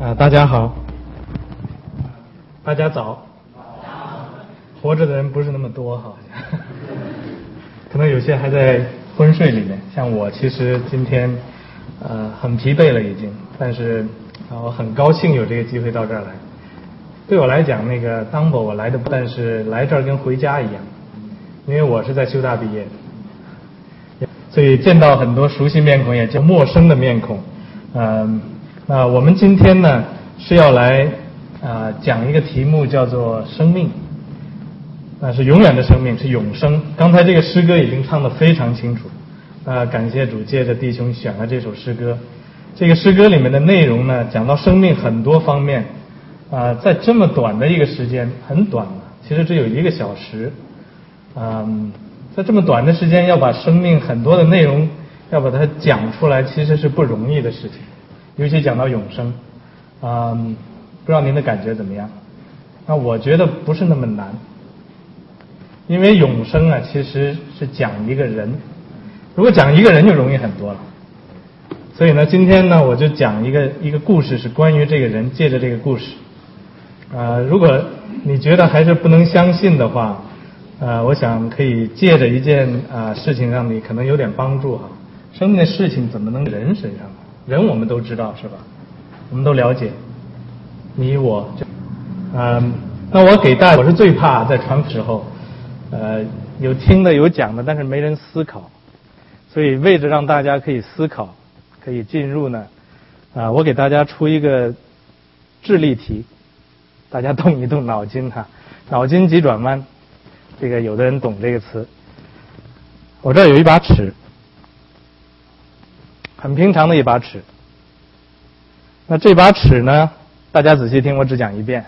大家好，大家早。活着的人不是那么多，好像可能有些还在昏睡里面。像我，其实今天很疲惫了已经，但是我很高兴有这个机会到这儿来。对我来讲，那个当博我来的不但是来这儿跟回家一样，因为我是在修大毕业的，所以见到很多熟悉面孔，也见陌生的面孔。那我们今天呢是要来讲一个题目，叫做生命。那是永远的生命，是永生。刚才这个诗歌已经唱得非常清楚。感谢主借着弟兄选了这首诗歌。这个诗歌里面的内容呢，讲到生命很多方面。在这么短的一个时间，很短了，其实只有1个小时。在这么短的时间要把生命很多的内容要把它讲出来，其实是不容易的事情。尤其讲到永生，不知道您的感觉怎么样？那我觉得不是那么难，因为永生啊，其实是讲一个人。如果讲一个人就容易很多了。所以呢，今天呢，我就讲一个故事，是关于这个人，借着这个故事。如果你觉得还是不能相信的话，我想可以借着一件事情让你可能有点帮助哈。生命的事情怎么能人身上呢？人我们都知道是吧？我们都了解，你我。那我给大家，我是最怕在传时候，有听的有讲的，但是没人思考。所以为着让大家可以思考，可以进入呢，我给大家出一个智力题，大家动一动脑筋哈，脑筋急转弯，这个有的人懂这个词。我这儿有一把尺，很平常的一把尺。那这把尺呢，大家仔细听，我只讲一遍。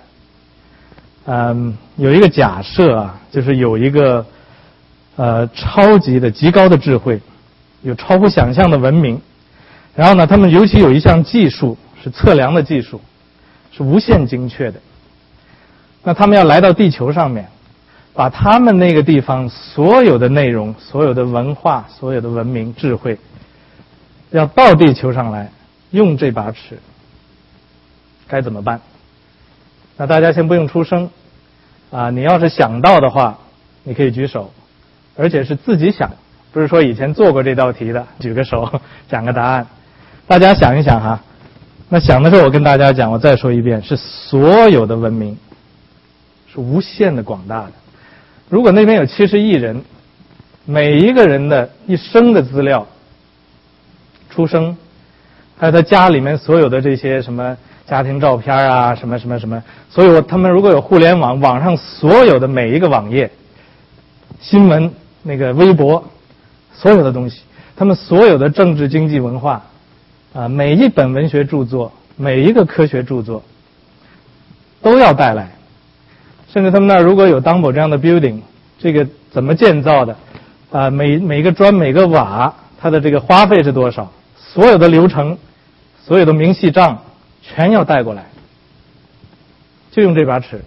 有一个假设啊，就是有一个超级的极高的智慧，有超乎想象的文明，然后呢，他们尤其有一项技术是测量的技术，是无限精确的。那他们要来到地球上面，把他们那个地方所有的内容、所有的文化、所有的文明智慧，要到地球上来用这把尺，该怎么办？那大家先不用出声你要是想到的话，你可以举手，而且是自己想，不是说以前做过这道题的举个手讲个答案。大家想一想哈。那想的时候我跟大家讲，我再说一遍，是所有的文明，是无限的广大的。如果那边有70亿人，每一个人的一生的资料，出生，还有他家里面所有的这些什么家庭照片啊，什么什么什么，所以他们如果有互联网，网上所有的每一个网页、新闻、那个微博，所有的东西，他们所有的政治、经济、文化每一本文学著作，每一个科学著作都要带来。甚至他们那儿如果有当某这样的 building， 这个怎么建造的每个砖每个瓦它的这个花费是多少，所有的流程，所有的明细账全要带过来，就用这把尺，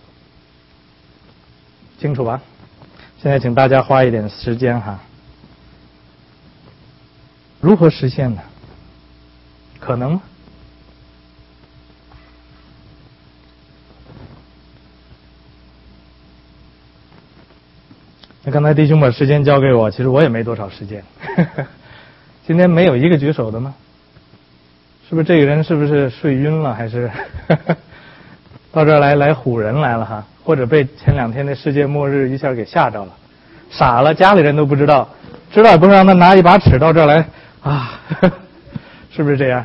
清楚吧？现在请大家花一点时间哈。如何实现呢？可能吗？那刚才弟兄把时间交给我，其实我也没多少时间。今天没有一个举手的吗？是不是这个人是不是睡晕了，还是到这儿来唬人来了哈？或者被前2天的世界末日一下给吓着了，傻了，家里人都不知道，知道也不是让他拿一把尺到这儿来是不是这样？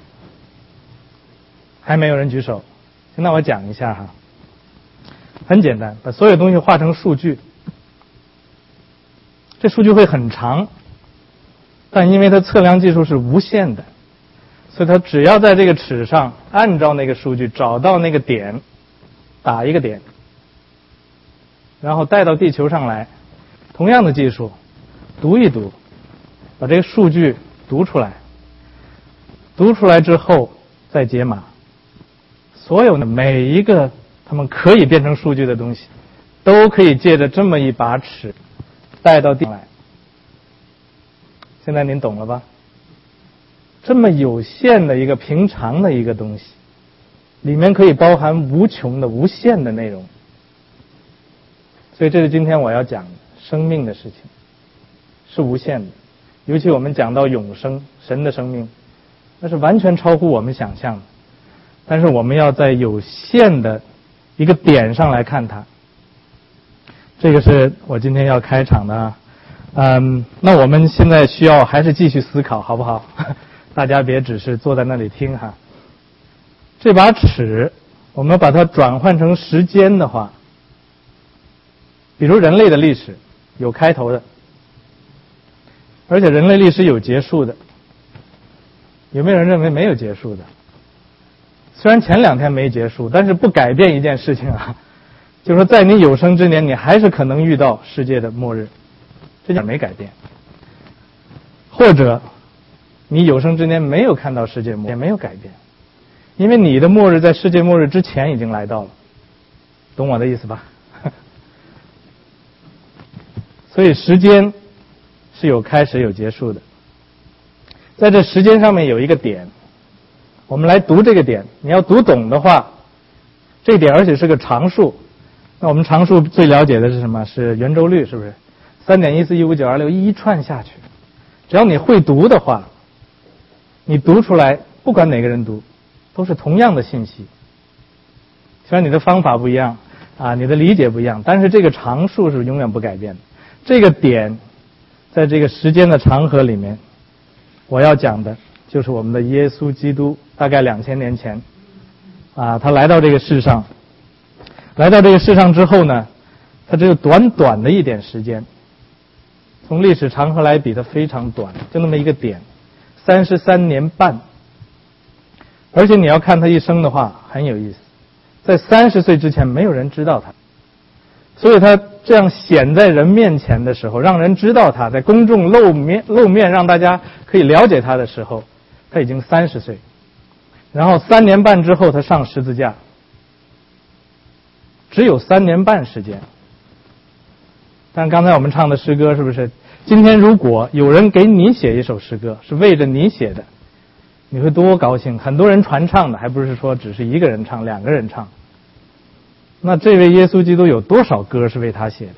还没有人举手，那我讲一下哈。很简单，把所有东西画成数据，这数据会很长，但因为它测量技术是无限的，所以它只要在这个尺上按照那个数据找到那个点，打一个点，然后带到地球上来，同样的技术读一读，把这个数据读出来，读出来之后再解码，所有的每一个他们可以变成数据的东西，都可以借着这么一把尺带到地上来。现在您懂了吧？这么有限的一个平常的一个东西， 里面可以包含无穷的、无限的内容。所以这是今天我要讲的生命的事情，是无限的。尤其我们讲到永生，神的生命，那是完全超乎我们想象的。但是我们要在有限的一个点上来看它。这个是我今天要开场的啊。那我们现在需要还是继续思考，好不好？大家别只是坐在那里听哈。这把尺，我们把它转换成时间的话，比如人类的历史有开头的，而且人类历史有结束的。有没有人认为没有结束的？虽然前2天没结束，但是不改变一件事情啊，就是说在你有生之年，你还是可能遇到世界的末日，这点没改变。或者你有生之年没有看到世界末日，也没有改变，因为你的末日在世界末日之前已经来到了，懂我的意思吧？所以时间是有开始有结束的。在这时间上面有一个点，我们来读这个点，你要读懂的话，这个点而且是个常数。那我们常数最了解的是什么？是圆周率，是不是 3.1415926 一串下去，只要你会读的话，你读出来不管哪个人读都是同样的信息。虽然你的方法不一样啊，你的理解不一样，但是这个常数是永远不改变的。这个点在这个时间的长河里面，我要讲的就是我们的耶稣基督，大概2000年前啊，他来到这个世上。来到这个世上之后呢，他只有短短的一点时间，从历史长河来比，它非常短，就那么一个点，33年半。而且你要看他一生的话，很有意思，在30岁之前没有人知道他，所以他这样显在人面前的时候，让人知道他，在公众露面让大家可以了解他的时候，他已经30岁。然后3年半之后他上十字架，只有3年半时间。但刚才我们唱的诗歌是不是？今天如果有人给你写一首诗歌，是为着你写的，你会多高兴？很多人传唱的，还不是说只是一个人唱、2个人唱。那这位耶稣基督有多少歌是为他写的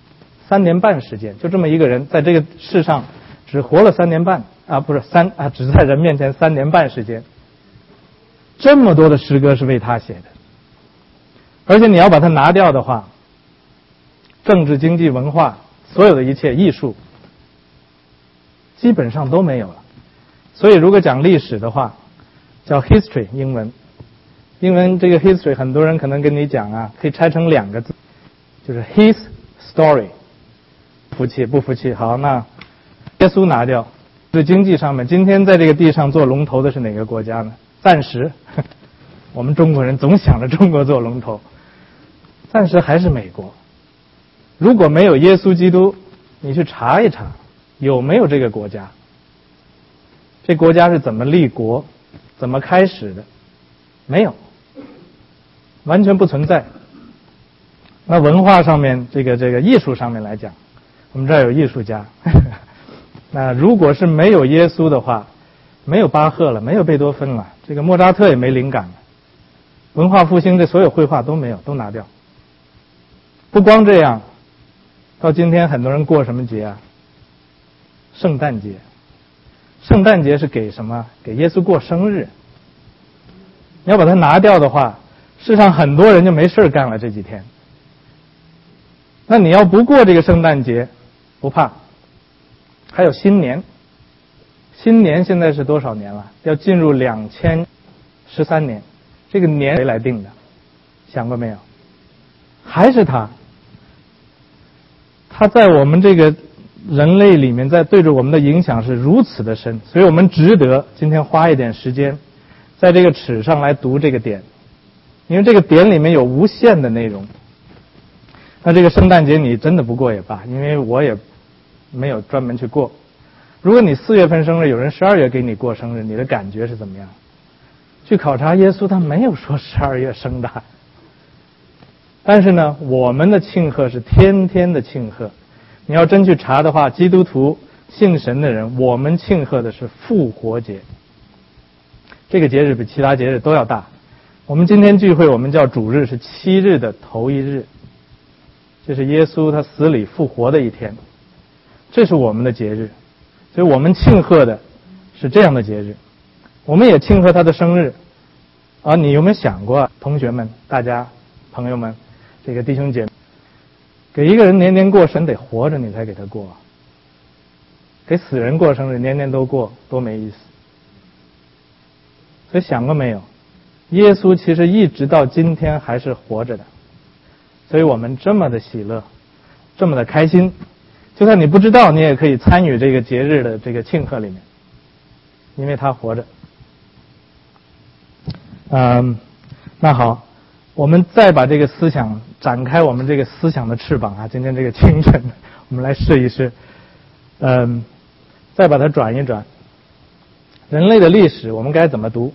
？3年半时间，就这么一个人在这个世上只活了3年半啊，不是只在人面前3年半时间。这么多的诗歌是为他写的，而且你要把它拿掉的话，政治、经济、文化，所有的一切艺术，基本上都没有了。所以如果讲历史的话，叫 history， 英文这个 history 很多人可能跟你讲啊，可以拆成2个字，就是 his story。不服气？好，那耶稣拿掉。在经济上面，今天在这个地上做龙头的是哪个国家呢？暂时，我们中国人总想着中国做龙头，暂时还是美国。如果没有耶稣基督，你去查一查有没有这个国家，这国家是怎么立国，怎么开始的？没有，完全不存在。那文化上面，这个艺术上面来讲，我们这儿有艺术家。那如果是没有耶稣的话，没有巴赫了，没有贝多芬了，这个莫扎特也没灵感了，文化复兴这所有绘画都没有，都拿掉。不光这样，到今天很多人过什么节啊？圣诞节。圣诞节是给什么？给耶稣过生日。你要把它拿掉的话，世上很多人就没事干了这几天。那你要不过这个圣诞节，不怕，还有新年。新年现在是多少年了？要进入2013年，这个年谁来定的？想过没有？还是他在我们这个人类里面，在对着我们的影响是如此的深，所以我们值得今天花一点时间在这个尺上来读这个点，因为这个点里面有无限的内容。那这个圣诞节你真的不过也罢，因为我也没有专门去过。如果你4月份生日，有人12月给你过生日，你的感觉是怎么样？去考察耶稣，他没有说12月生的。但是呢，我们的庆贺是天天的庆贺。你要真去查的话，基督徒信神的人，我们庆贺的是复活节。这个节日比其他节日都要大。 我们今天聚会，我们叫主日，是7日的头一日，这是耶稣他死里复活的一天，这是我们的节日，所以我们庆贺的是这样的节日，我们也庆贺他的生日。你有没有想过，同学们、大家、朋友们，这个弟兄姐妹，给一个人年年过生，得活着你才给他过，给死人过生日年年都过，多没意思。所以想过没有，耶稣其实一直到今天还是活着的，所以我们这么的喜乐，这么的开心，就算你不知道，你也可以参与这个节日的这个庆贺里面，因为他活着。那好，我们再把这个思想展开，我们这个思想的翅膀啊，今天这个清晨我们来试一试，再把它转一转，人类的历史我们该怎么读？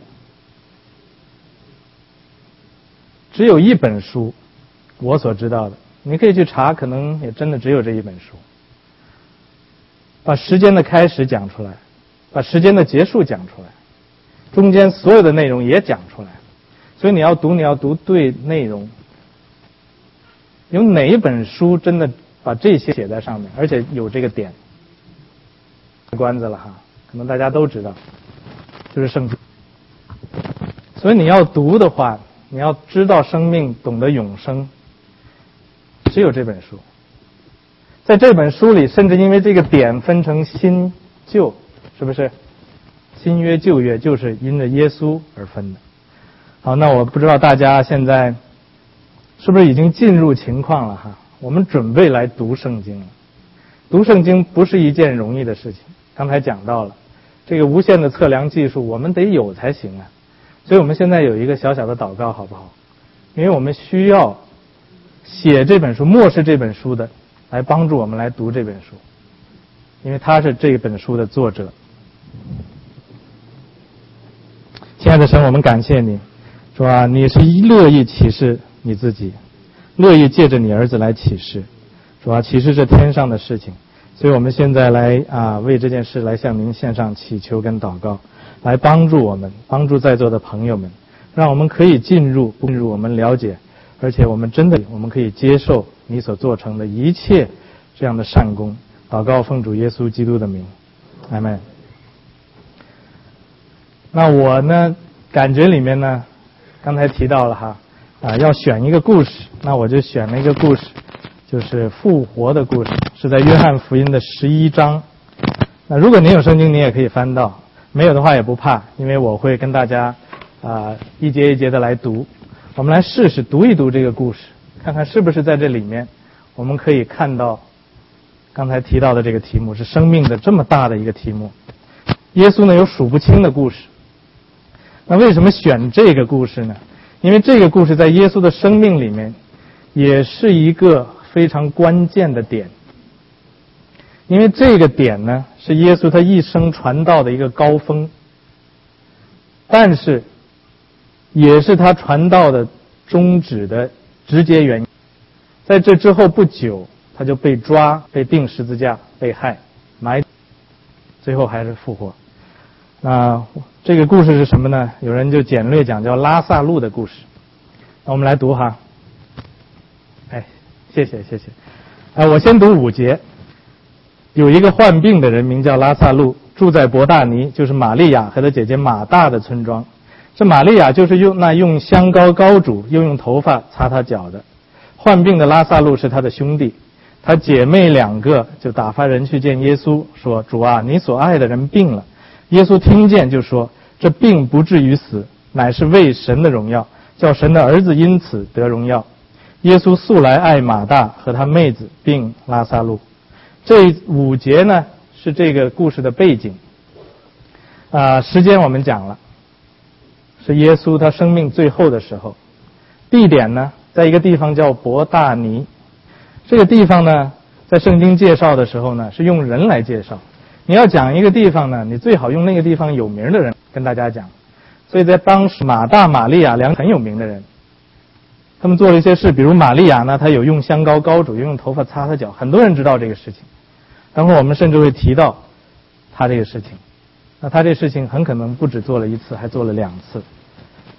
只有一本书，我所知道的，你可以去查，可能也真的只有这一本书，把时间的开始讲出来，把时间的结束讲出来，中间所有的内容也讲出来。所以你要读对内容。有哪一本书真的把这些写在上面，而且有这个点？关子了哈，可能大家都知道，就是圣经。所以你要读的话，你要知道生命，懂得永生，只有这本书。在这本书里，甚至因为这个点分成新旧，是不是？新约旧约就是因着耶稣而分的。好，那我不知道大家现在是不是已经进入情况了哈？我们准备来读圣经了。读圣经不是一件容易的事情，刚才讲到了这个无限的测量技术，我们得有才行啊。所以我们现在有一个小小的祷告，好不好？因为我们需要写这本书、默示这本书的来帮助我们来读这本书，因为他是这本书的作者。亲爱的神，我们感谢你，主啊，你是乐意启示你自己，乐意借着你儿子来启示，主啊，启示这天上的事情。所以我们现在来为这件事来向您献上祈求跟祷告，来帮助我们，帮助在座的朋友们，让我们可以进入我们了解，而且我们可以接受你所做成的一切这样的善功。祷告奉主耶稣基督的名，阿们。那我呢，感觉里面呢，刚才提到了哈，要选一个故事，那我就选了一个故事，就是复活的故事，是在约翰福音的11章。那如果您有圣经，您也可以翻到，没有的话也不怕，因为我会跟大家一节一节的来读。我们来试试读一读这个故事，看看是不是在这里面我们可以看到刚才提到的这个题目，是生命的这么大的一个题目。耶稣呢有数不清的故事，那为什么选这个故事呢？因为这个故事在耶稣的生命里面也是一个非常关键的点，因为这个点呢是耶稣他一生传道的一个高峰，但是也是他传道的终止的直接原因。在这之后不久，他就被抓，被钉十字架，被害，埋，最后还是复活。那这个故事是什么呢？有人就简略讲叫拉萨路的故事。那我们来读哈。谢谢。我先读5节。有一个患病的人名叫拉萨路，住在伯大尼，就是玛利亚和他姐姐马大的村庄。这玛利亚就是用香膏膏主，又用头发擦他脚的。患病的拉萨路是他的兄弟，他姐妹2个就打发人去见耶稣，说：主啊，你所爱的人病了。耶稣听见就说：这病不至于死，乃是为神的荣耀，叫神的儿子因此得荣耀。耶稣素来爱马大和他妹子并拉撒路。这5节呢是这个故事的背景。时间我们讲了，是耶稣他生命最后的时候。地点呢在一个地方叫伯大尼。这个地方呢在圣经介绍的时候呢是用人来介绍。你要讲一个地方呢，你最好用那个地方有名的人跟大家讲。所以在当时马大、玛利亚2个很有名的人，他们做了一些事，比如玛利亚呢，她有用香膏膏主，用头发擦他脚，很多人知道这个事情。然后我们甚至会提到他这个事情。那他这事情很可能不止做了1次，还做了2次。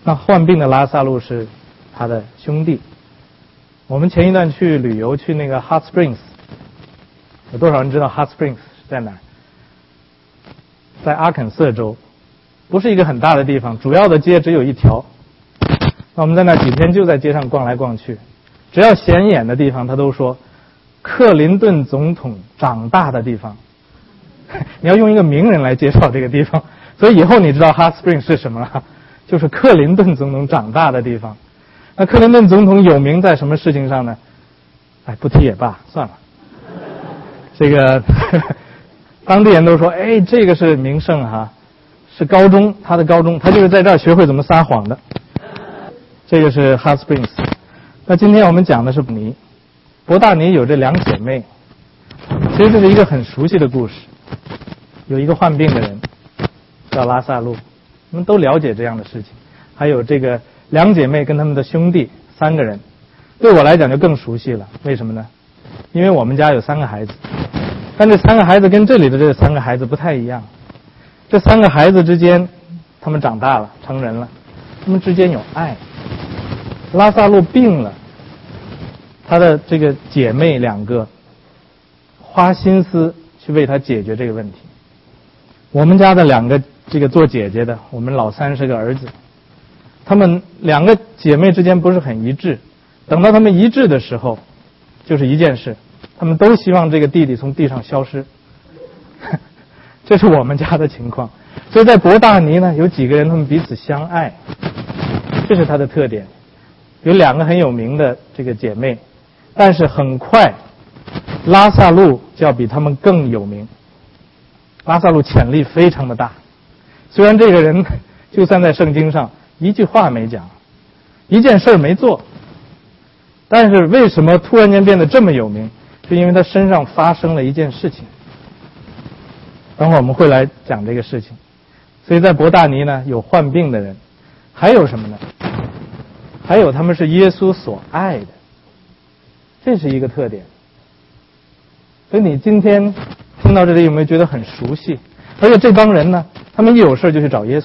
那患病的拉萨路是他的兄弟。我们前一段去旅游，去那个 Hot Springs， 有多少人知道 Hot Springs 在哪儿？在阿肯色州，不是一个很大的地方，主要的街只有一条。那我们在那几天就在街上逛来逛去，只要显眼的地方他都说克林顿总统长大的地方。你要用一个名人来介绍这个地方，所以以后你知道 Hot Springs 是什么了，就是克林顿总统长大的地方。那克林顿总统有名在什么事情上呢？不提也罢，算了。这个当地人都说，这个是名胜哈，是高中，他的高中，他就是在这儿学会怎么撒谎的。这个是 Hot Springs。那今天我们讲的是伯大尼有这两姐妹，其实这是一个很熟悉的故事。有一个患病的人叫拉萨路，我们都了解这样的事情。还有这个两姐妹跟他们的兄弟3个人，对我来讲就更熟悉了。为什么呢？因为我们家有3个孩子，但这3个孩子跟这里的这3个孩子不太一样。这3个孩子之间，他们长大了，成人了，他们之间有爱。拉萨路病了，他的这个姐妹2个花心思去为他解决这个问题。我们家的2个这个做姐姐的，我们老3是个儿子，他们2个姐妹之间不是很一致，等到他们一致的时候，就是一件事，他们都希望这个弟弟从地上消失。这是我们家的情况。所以在伯大尼呢，有几个人他们彼此相爱，这是他的特点。有2个很有名的这个姐妹，但是很快拉萨路就要比他们更有名。拉萨路潜力非常的大，虽然这个人就算在圣经上一句话没讲，一件事没做，但是为什么突然间变得这么有名？是因为他身上发生了一件事情。等会儿我们会来讲这个事情。所以在伯大尼呢，有患病的人，还有什么呢？还有他们是耶稣所爱的，这是一个特点。所以你今天听到这里有没有觉得很熟悉？而且这帮人呢，他们一有事就去找耶稣。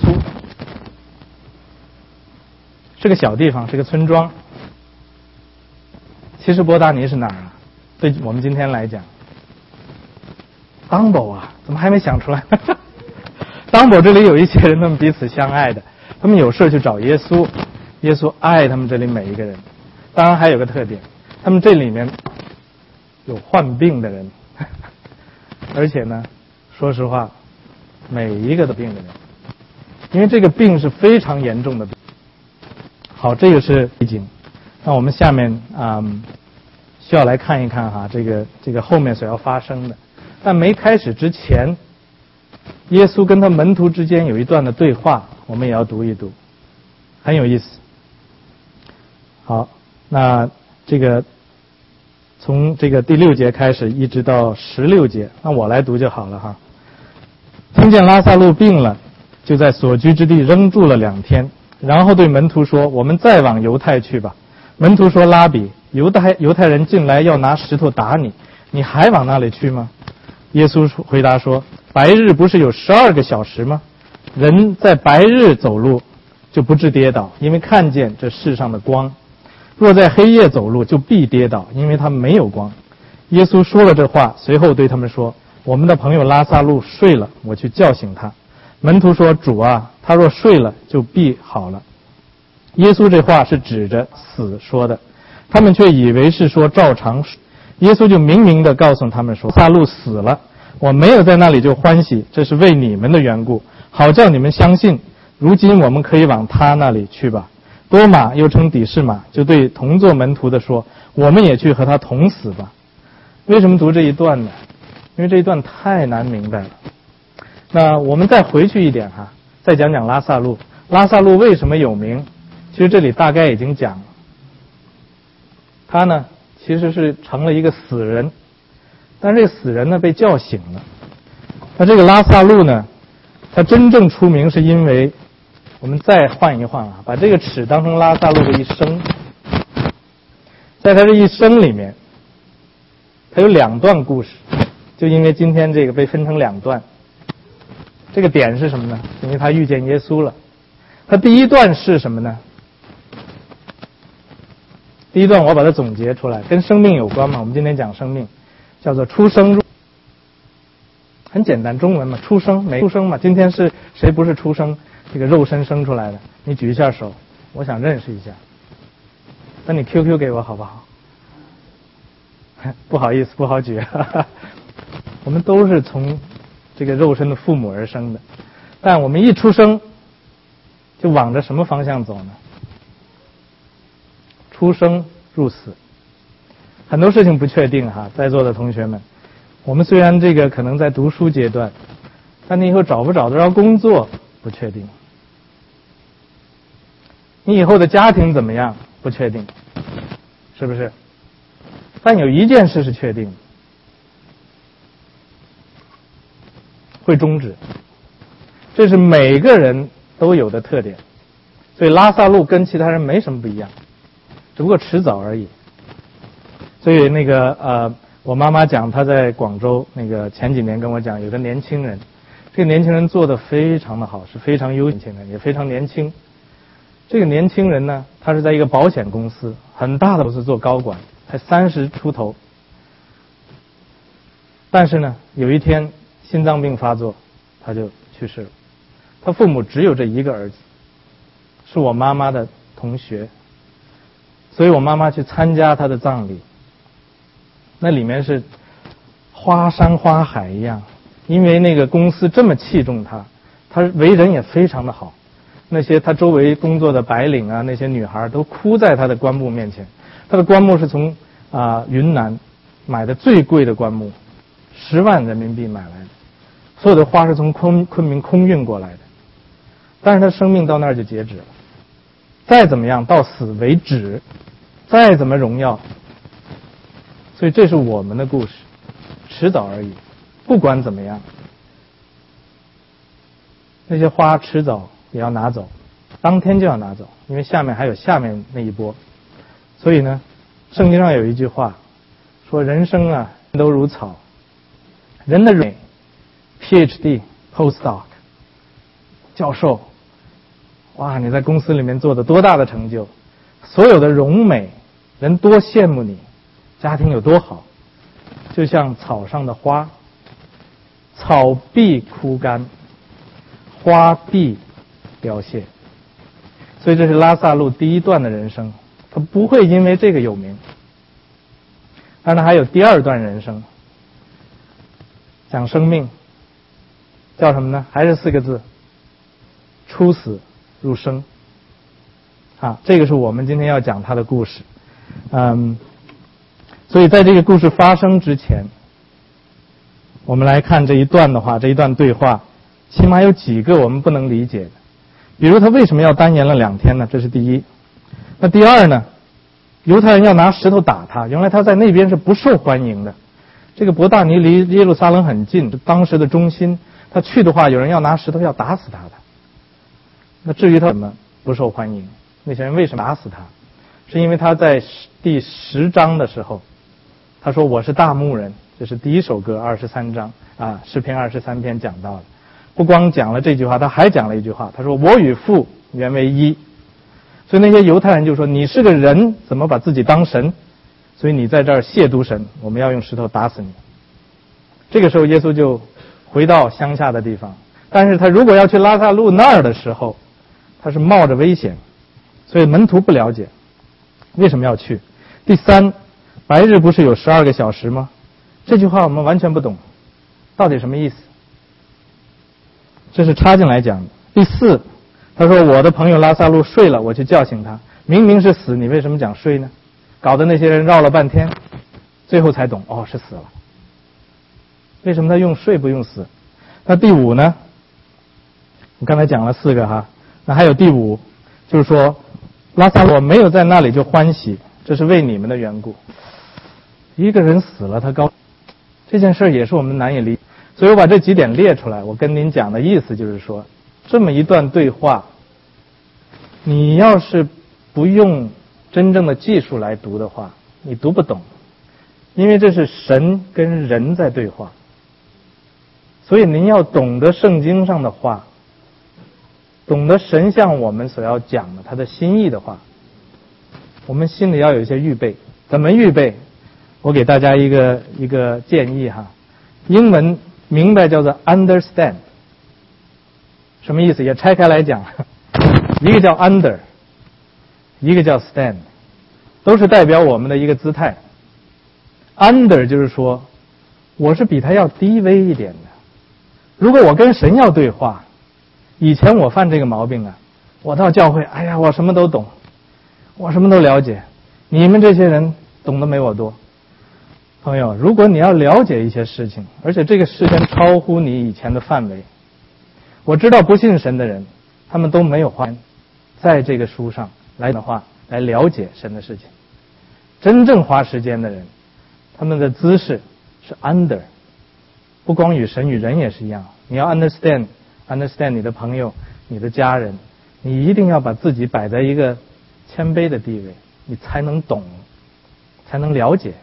是个小地方，是个村庄。其实伯大尼是哪儿啊？对我们今天来讲，当宝啊，怎么还没想出来？当宝这里有一些人，他们彼此相爱的，他们有事去找耶稣，耶稣爱他们这里每一个人。当然还有个特点，他们这里面有患病的人，而且呢，说实话，每一个的病的人，因为这个病是非常严重的病。好，这个是背景。那我们下面需要来看一看哈，这个后面所要发生的。但没开始之前，耶稣跟他门徒之间有一段的对话，我们也要读一读，很有意思。好，那这个从这个第6节开始一直到16节，那我来读就好了哈。听见拉萨路病了，就在所居之地仍住了2天，然后对门徒说：“我们再往犹太去吧。”门徒说：“拉比，犹太人进来要拿石头打你，你还往那里去吗？”耶稣回答说：“白日不是有12个小时吗？人在白日走路就不致跌倒，因为看见这世上的光；若在黑夜走路，就必跌倒，因为他没有光。”耶稣说了这话，随后对他们说：“我们的朋友拉萨路睡了，我去叫醒他。”门徒说：“主啊，他若睡了，就必好了。”耶稣这话是指着死说的，他们却以为是说照常睡。耶稣就明明地告诉他们说：“拉萨路死了，我没有在那里就欢喜，这是为你们的缘故，好叫你们相信。如今我们可以往他那里去吧。”多马又称底士马，就对同做门徒的说：“我们也去和他同死吧。”为什么读这一段呢？因为这一段太难明白了。那我们再回去一点哈，再讲讲拉萨路。拉萨路为什么有名？其实这里大概已经讲了。他呢，其实是成了一个死人，但是这个死人呢被叫醒了。那这个拉萨路呢，他真正出名是因为，我们再换一换啊，把这个尺当成拉萨路的一生。在他这一生里面，他有2段故事，就因为今天这个被分成2段。这个点是什么呢？因为他遇见耶稣了。 它第一段是什么呢？第一段我把它总结出来，跟生命有关嘛。我们今天讲生命，叫做出生入。很简单，中文嘛，出生没出生嘛。今天是谁不是出生这个肉身生出来的？你举一下手，我想认识一下。那你 QQ 给我好不好？不好意思，不好举。我们都是从这个肉身的父母而生的，但我们一出生就往着什么方向走呢？出生入死，很多事情不确定哈，在座的同学们，我们虽然这个可能在读书阶段，但你以后找不找得着工作不确定，你以后的家庭怎么样不确定，是不是？但有一件事是确定的，会终止，这是每个人都有的特点，所以拉萨路跟其他人没什么不一样，只不过迟早而已。所以那个我妈妈讲，她在广州那个前几年跟我讲，有个年轻人，这个年轻人做得非常的好，是非常优秀的年轻人，也非常年轻。这个年轻人呢，他是在一个保险公司，很大的公司做高管，才30出头。但是呢，有一天心脏病发作，他就去世了。他父母只有这一个儿子，是我妈妈的同学，所以我妈妈去参加他的葬礼。那里面是花山花海一样，因为那个公司这么器重他，他为人也非常的好。那些他周围工作的白领啊，那些女孩都哭在他的棺木面前。他的棺木是从云南买的最贵的棺木，10万人民币买来的，所有的花是从昆明空运过来的。但是他生命到那儿就截止了，再怎么样到死为止，再怎么荣耀。所以这是我们的故事，迟早而已。不管怎么样，那些花迟早也要拿走，当天就要拿走，因为下面还有下面那一波。所以呢，圣经上有一句话说，人生啊都如草，人的美 PhD postdoc 教授，哇，你在公司里面做的多大的成就，所有的荣美，人多羡慕你，家庭有多好，就像草上的花，草必枯干，花必凋谢。所以这是拉萨路第一段的人生，他不会因为这个有名。当然还有第二段人生，讲生命，叫什么呢？还是4个字，出死入生。这个是我们今天要讲他的故事。所以在这个故事发生之前，我们来看这一段的话，这一段对话起码有几个我们不能理解的。比如他为什么要单言了2天呢？这是第一。那第二呢，犹太人要拿石头打他，原来他在那边是不受欢迎的。这个伯大尼离耶路撒冷很近，是当时的中心，他去的话有人要拿石头要打死他的。那至于他怎么不受欢迎，那些人为什么打死他，是因为他在第10章的时候他说我是大牧人，这是第1首歌23章诗篇23篇讲到的。不光讲了这句话，他还讲了一句话，他说我与父原为一。所以那些犹太人就说你是个人，怎么把自己当神，所以你在这儿亵渎神，我们要用石头打死你。这个时候耶稣就回到乡下的地方，但是他如果要去拉萨路那儿的时候，他是冒着危险，所以门徒不了解为什么要去。第三，白日不是有12个小时吗？这句话我们完全不懂到底什么意思，这是插进来讲的。第四，他说我的朋友拉萨路睡了，我去叫醒他，明明是死，你为什么讲睡呢？搞得那些人绕了半天，最后才懂是死了。为什么他用睡不用死？那第五呢，我刚才讲了4个哈，那还有第5，就是说拉萨路没有在那里就欢喜，这是为你们的缘故。一个人死了他高，这件事也是我们难以理解。所以我把这几点列出来，我跟您讲的意思就是说，这么一段对话，你要是不用真正的技术来读的话，你读不懂，因为这是神跟人在对话。所以您要懂得圣经上的话， 懂得神向我们所要讲的他的心意的话，我们心里要有一些预备。怎么预备？我给大家一个建议哈。英文明白叫做 understand， 什么意思？也拆开来讲，一个叫 under， 一个叫 stand， 都是代表我们的一个姿态。under 就是说我是比他要低微一点的。如果我跟神要对话，以前我犯这个毛病啊，我到教会，哎呀，我什么都懂，我什么都了解，你们这些人懂得没我多。朋友，如果你要了解一些事情，而且这个事情超乎你以前的范围，我知道不信神的人，他们都没有花在这个书上来的话来了解神的事情。真正花时间的人，他们的姿势是 under， 不光与神与人也是一样。你要 understand 你的朋友，你的家人，你一定要把自己摆在一个谦卑的地位，你才能懂，才能了解。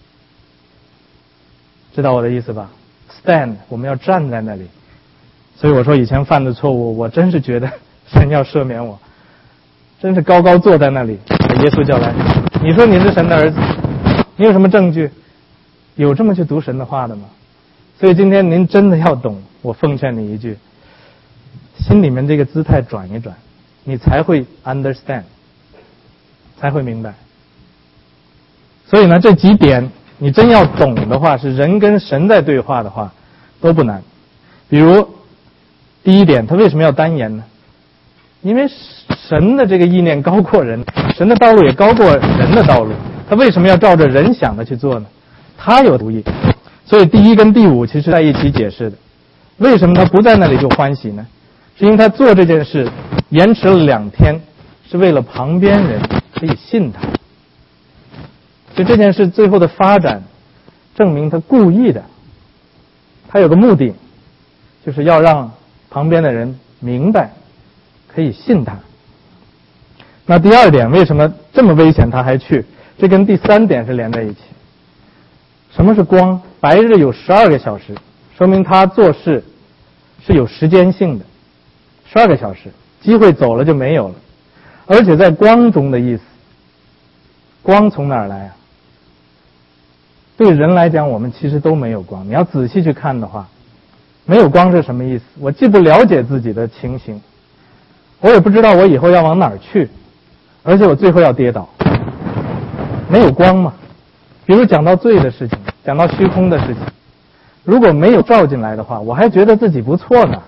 知道我的意思吧？ stand， 我们要站在那里。所以我说以前犯的错误，我真是觉得神要赦免我，真是高高坐在那里，把耶稣叫来，你说你是神的儿子，你有什么证据？有这么去读神的话的吗？所以今天您真的要懂，我奉劝你一句，心里面这个姿态转一转，你才会 understand， 才会明白。所以呢，这几点你真要懂的话，是人跟神在对话的话都不难。比如第一点，他为什么要单言呢？因为神的这个意念高过人，神的道路也高过人的道路，他为什么要照着人想的去做呢？他有主意。所以第一跟第五其实在一起解释的。为什么他不在那里就欢喜呢？是因为他做这件事延迟了2天，是为了旁边人可以信他。就这件事最后的发展证明他故意的，他有个目的，就是要让旁边的人明白可以信他。那第二点，为什么这么危险他还去？这跟第3点是连在一起。什么是光？白日有12个小时，说明他做事是有时间性的，12个小时，机会走了就没有了。而且在光中的意思，光从哪儿来啊？对人来讲，我们其实都没有光。你要仔细去看的话，没有光是什么意思？我既不了解自己的情形，我也不知道我以后要往哪儿去，而且我最后要跌倒。没有光嘛。比如讲到罪的事情，讲到虚空的事情，如果没有照进来的话，我还觉得自己不错呢。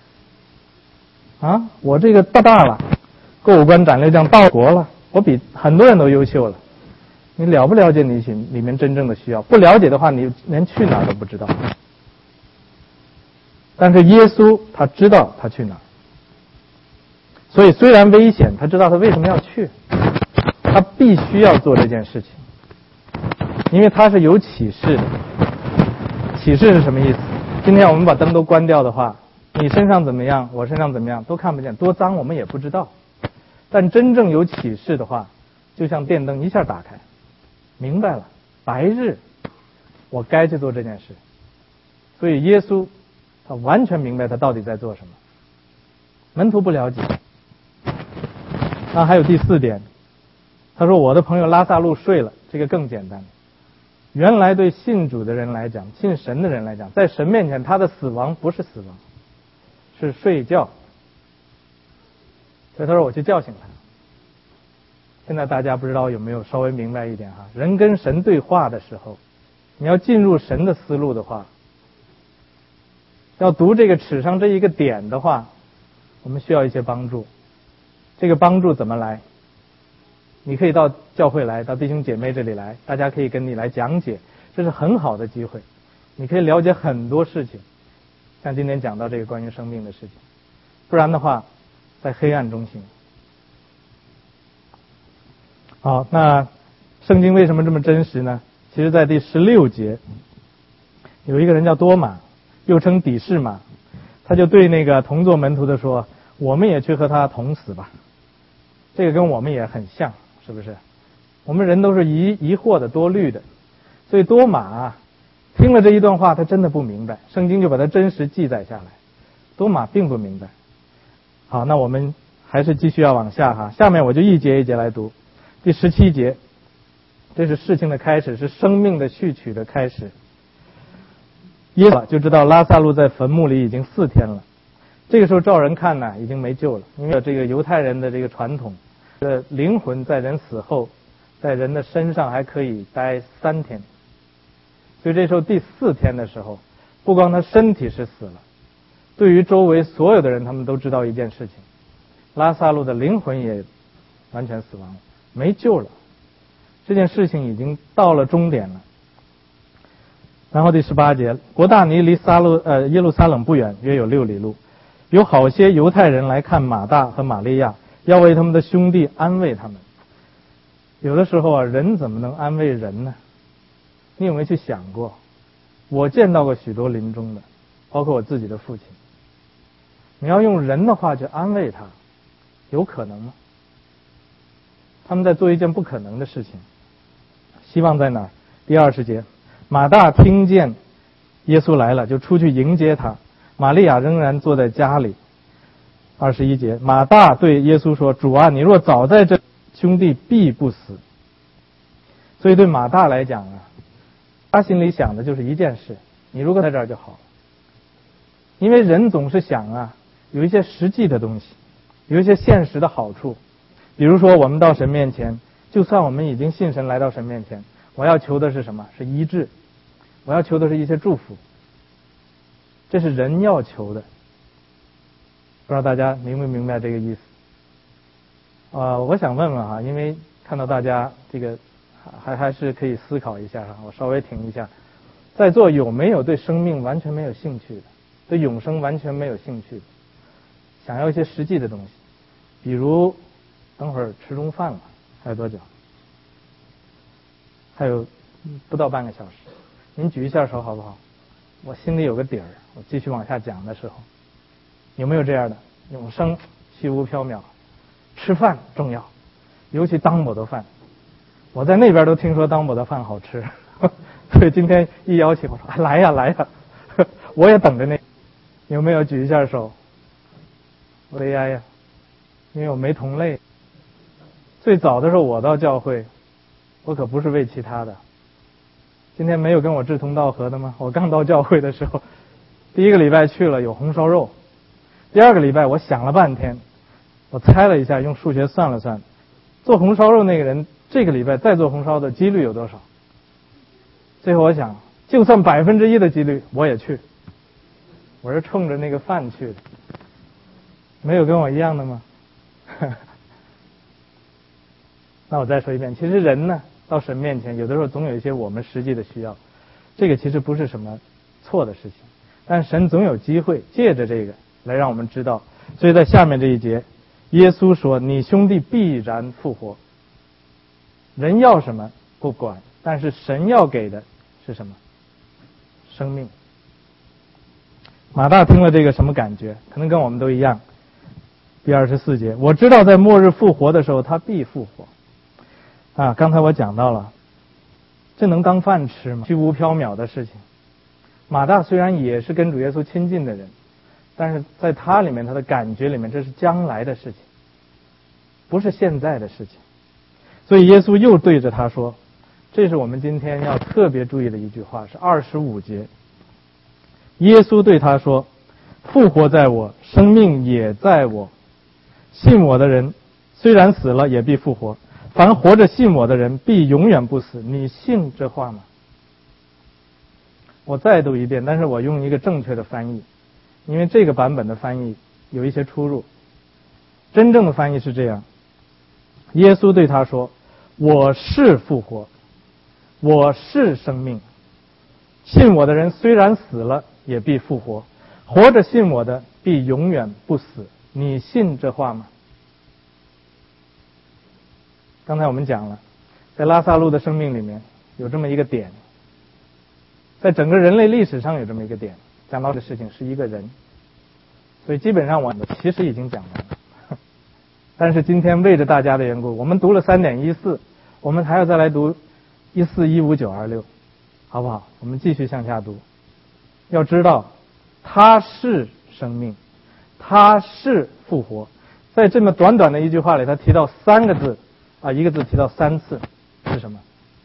啊，我这个大了，过五关斩六将到国了，我比很多人都优秀了。你了不了解你里面真正的需要？不了解的话，你连去哪儿都不知道。但是耶稣他知道他去哪儿，所以虽然危险，他知道他为什么要去，他必须要做这件事情。因为他是有启示的。启示是什么意思？今天我们把灯都关掉的话，你身上怎么样，我身上怎么样都看不见，多脏我们也不知道。但真正有启示的话，就像电灯一下打开，明白了，白日我该去做这件事。所以耶稣他完全明白他到底在做什么，门徒不了解。那还有第4点，他说我的朋友拉撒路睡了，这个更简单。原来对信主的人来讲，信神的人来讲，在神面前他的死亡不是死亡，是睡觉。所以他说我去叫醒他。现在大家不知道有没有稍微明白一点哈？人跟神对话的时候，你要进入神的思路的话，要读这个尺上这一个点的话，我们需要一些帮助。这个帮助怎么来？你可以到教会来，到弟兄姐妹这里来，大家可以跟你来讲解，这是很好的机会。你可以了解很多事情，像今天讲到这个关于生命的事情。不然的话，在黑暗中行。好，那圣经为什么这么真实呢？其实在第16节，有一个人叫多马，又称底士马，他就对那个同作门徒的说，我们也去和他同死吧。这个跟我们也很像，是不是？我们人都是疑惑的，多虑的。所以多马听了这一段话，他真的不明白，圣经就把它真实记载下来。多马并不明白， 好，那我们还是继续要往下哈，下面我就一节一节来读。第17节，这是事情的开始，是生命的序曲的开始。耶稣就知道拉萨路在坟墓里已经4天了，这个时候照人看呢，已经没救了，因为这个犹太人的这个传统，灵魂在人死后，在人的身上还可以待3天，所以这时候第4天的时候，不光他身体是死了，对于周围所有的人，他们都知道一件事情，拉萨路的灵魂也完全死亡了，没救了，这件事情已经到了终点了。然后第18节，伯大尼离耶路撒冷不远，约有6里路，有好些犹太人来看马大和玛利亚，要为他们的兄弟安慰他们。有的时候啊，人怎么能安慰人呢？你有没有去想过？我见到过许多临终的，包括我自己的父亲。你要用人的话去安慰他，有可能吗？他们在做一件不可能的事情。希望在哪儿？第20节，马大听见耶稣来了，就出去迎接他。玛利亚仍然坐在家里。21节，马大对耶稣说：“主啊，你若早在这，兄弟必不死。”所以对马大来讲啊，他心里想的就是一件事：你如果在这儿就好了。因为人总是想啊，有一些实际的东西，有一些现实的好处。比如说我们到神面前，就算我们已经信神来到神面前，我要求的是什么？是医治，我要求的是一些祝福，这是人要求的。不知道大家明不明白这个意思？我想问问哈，因为看到大家这个还是可以思考一下哈，我稍微停一下。在座有没有对生命完全没有兴趣的，对永生完全没有兴趣的，想要一些实际的东西？比如等会儿吃中饭了，还有多久？还有不到半个小时。您举一下手好不好？我心里有个底儿，我继续往下讲的时候，有没有这样的？永生虚无缥缈，吃饭重要，尤其当母的饭。我在那边都听说当母的饭好吃，所以今天一邀请我说来呀来呀，我也等着那。有没有举一下手？我的呀呀，因为我没同类。最早的时候我到教会，我可不是为其他的。今天没有跟我志同道合的吗？我刚到教会的时候，第1个礼拜去了有红烧肉，第2个礼拜我想了半天，我猜了一下，用数学算了算，做红烧肉那个人这个礼拜再做红烧的几率有多少？最后我想，就算1%的几率我也去，我是冲着那个饭去的。没有跟我一样的吗？那我再说一遍，其实人呢，到神面前，有的时候总有一些我们实际的需要，这个其实不是什么错的事情，但神总有机会借着这个来让我们知道。所以在下面这一节，耶稣说：“你兄弟必然复活。”人要什么不管，但是神要给的是什么？生命。马大听了这个什么感觉？可能跟我们都一样。第24节，我知道在末日复活的时候，他必复活。刚才我讲到了，这能当饭吃吗？虚无缥缈的事情。马大虽然也是跟主耶稣亲近的人，但是在他里面，他的感觉里面，这是将来的事情，不是现在的事情。所以耶稣又对着他说，这是我们今天要特别注意的一句话，是25节。耶稣对他说：“复活在我，生命也在我。信我的人，虽然死了，也必复活。凡活着信我的人，必永远不死。”你信这话吗？我再读一遍，但是我用一个正确的翻译，因为这个版本的翻译有一些出入。真正的翻译是这样：耶稣对他说：“我是复活，我是生命。信我的人虽然死了，也必复活；活着信我的，必永远不死。”你信这话吗？刚才我们讲了，在拉萨路的生命里面有这么一个点，在整个人类历史上有这么一个点，讲到的事情是一个人，所以基本上我们其实已经讲完了。但是今天为着大家的缘故，我们读了3.14，我们还要再来读14、15、9、26，好不好？我们继续向下读。要知道，他是生命，他是复活。在这么短短的一句话里，他提到3个字啊，一个字提到3次，是什么？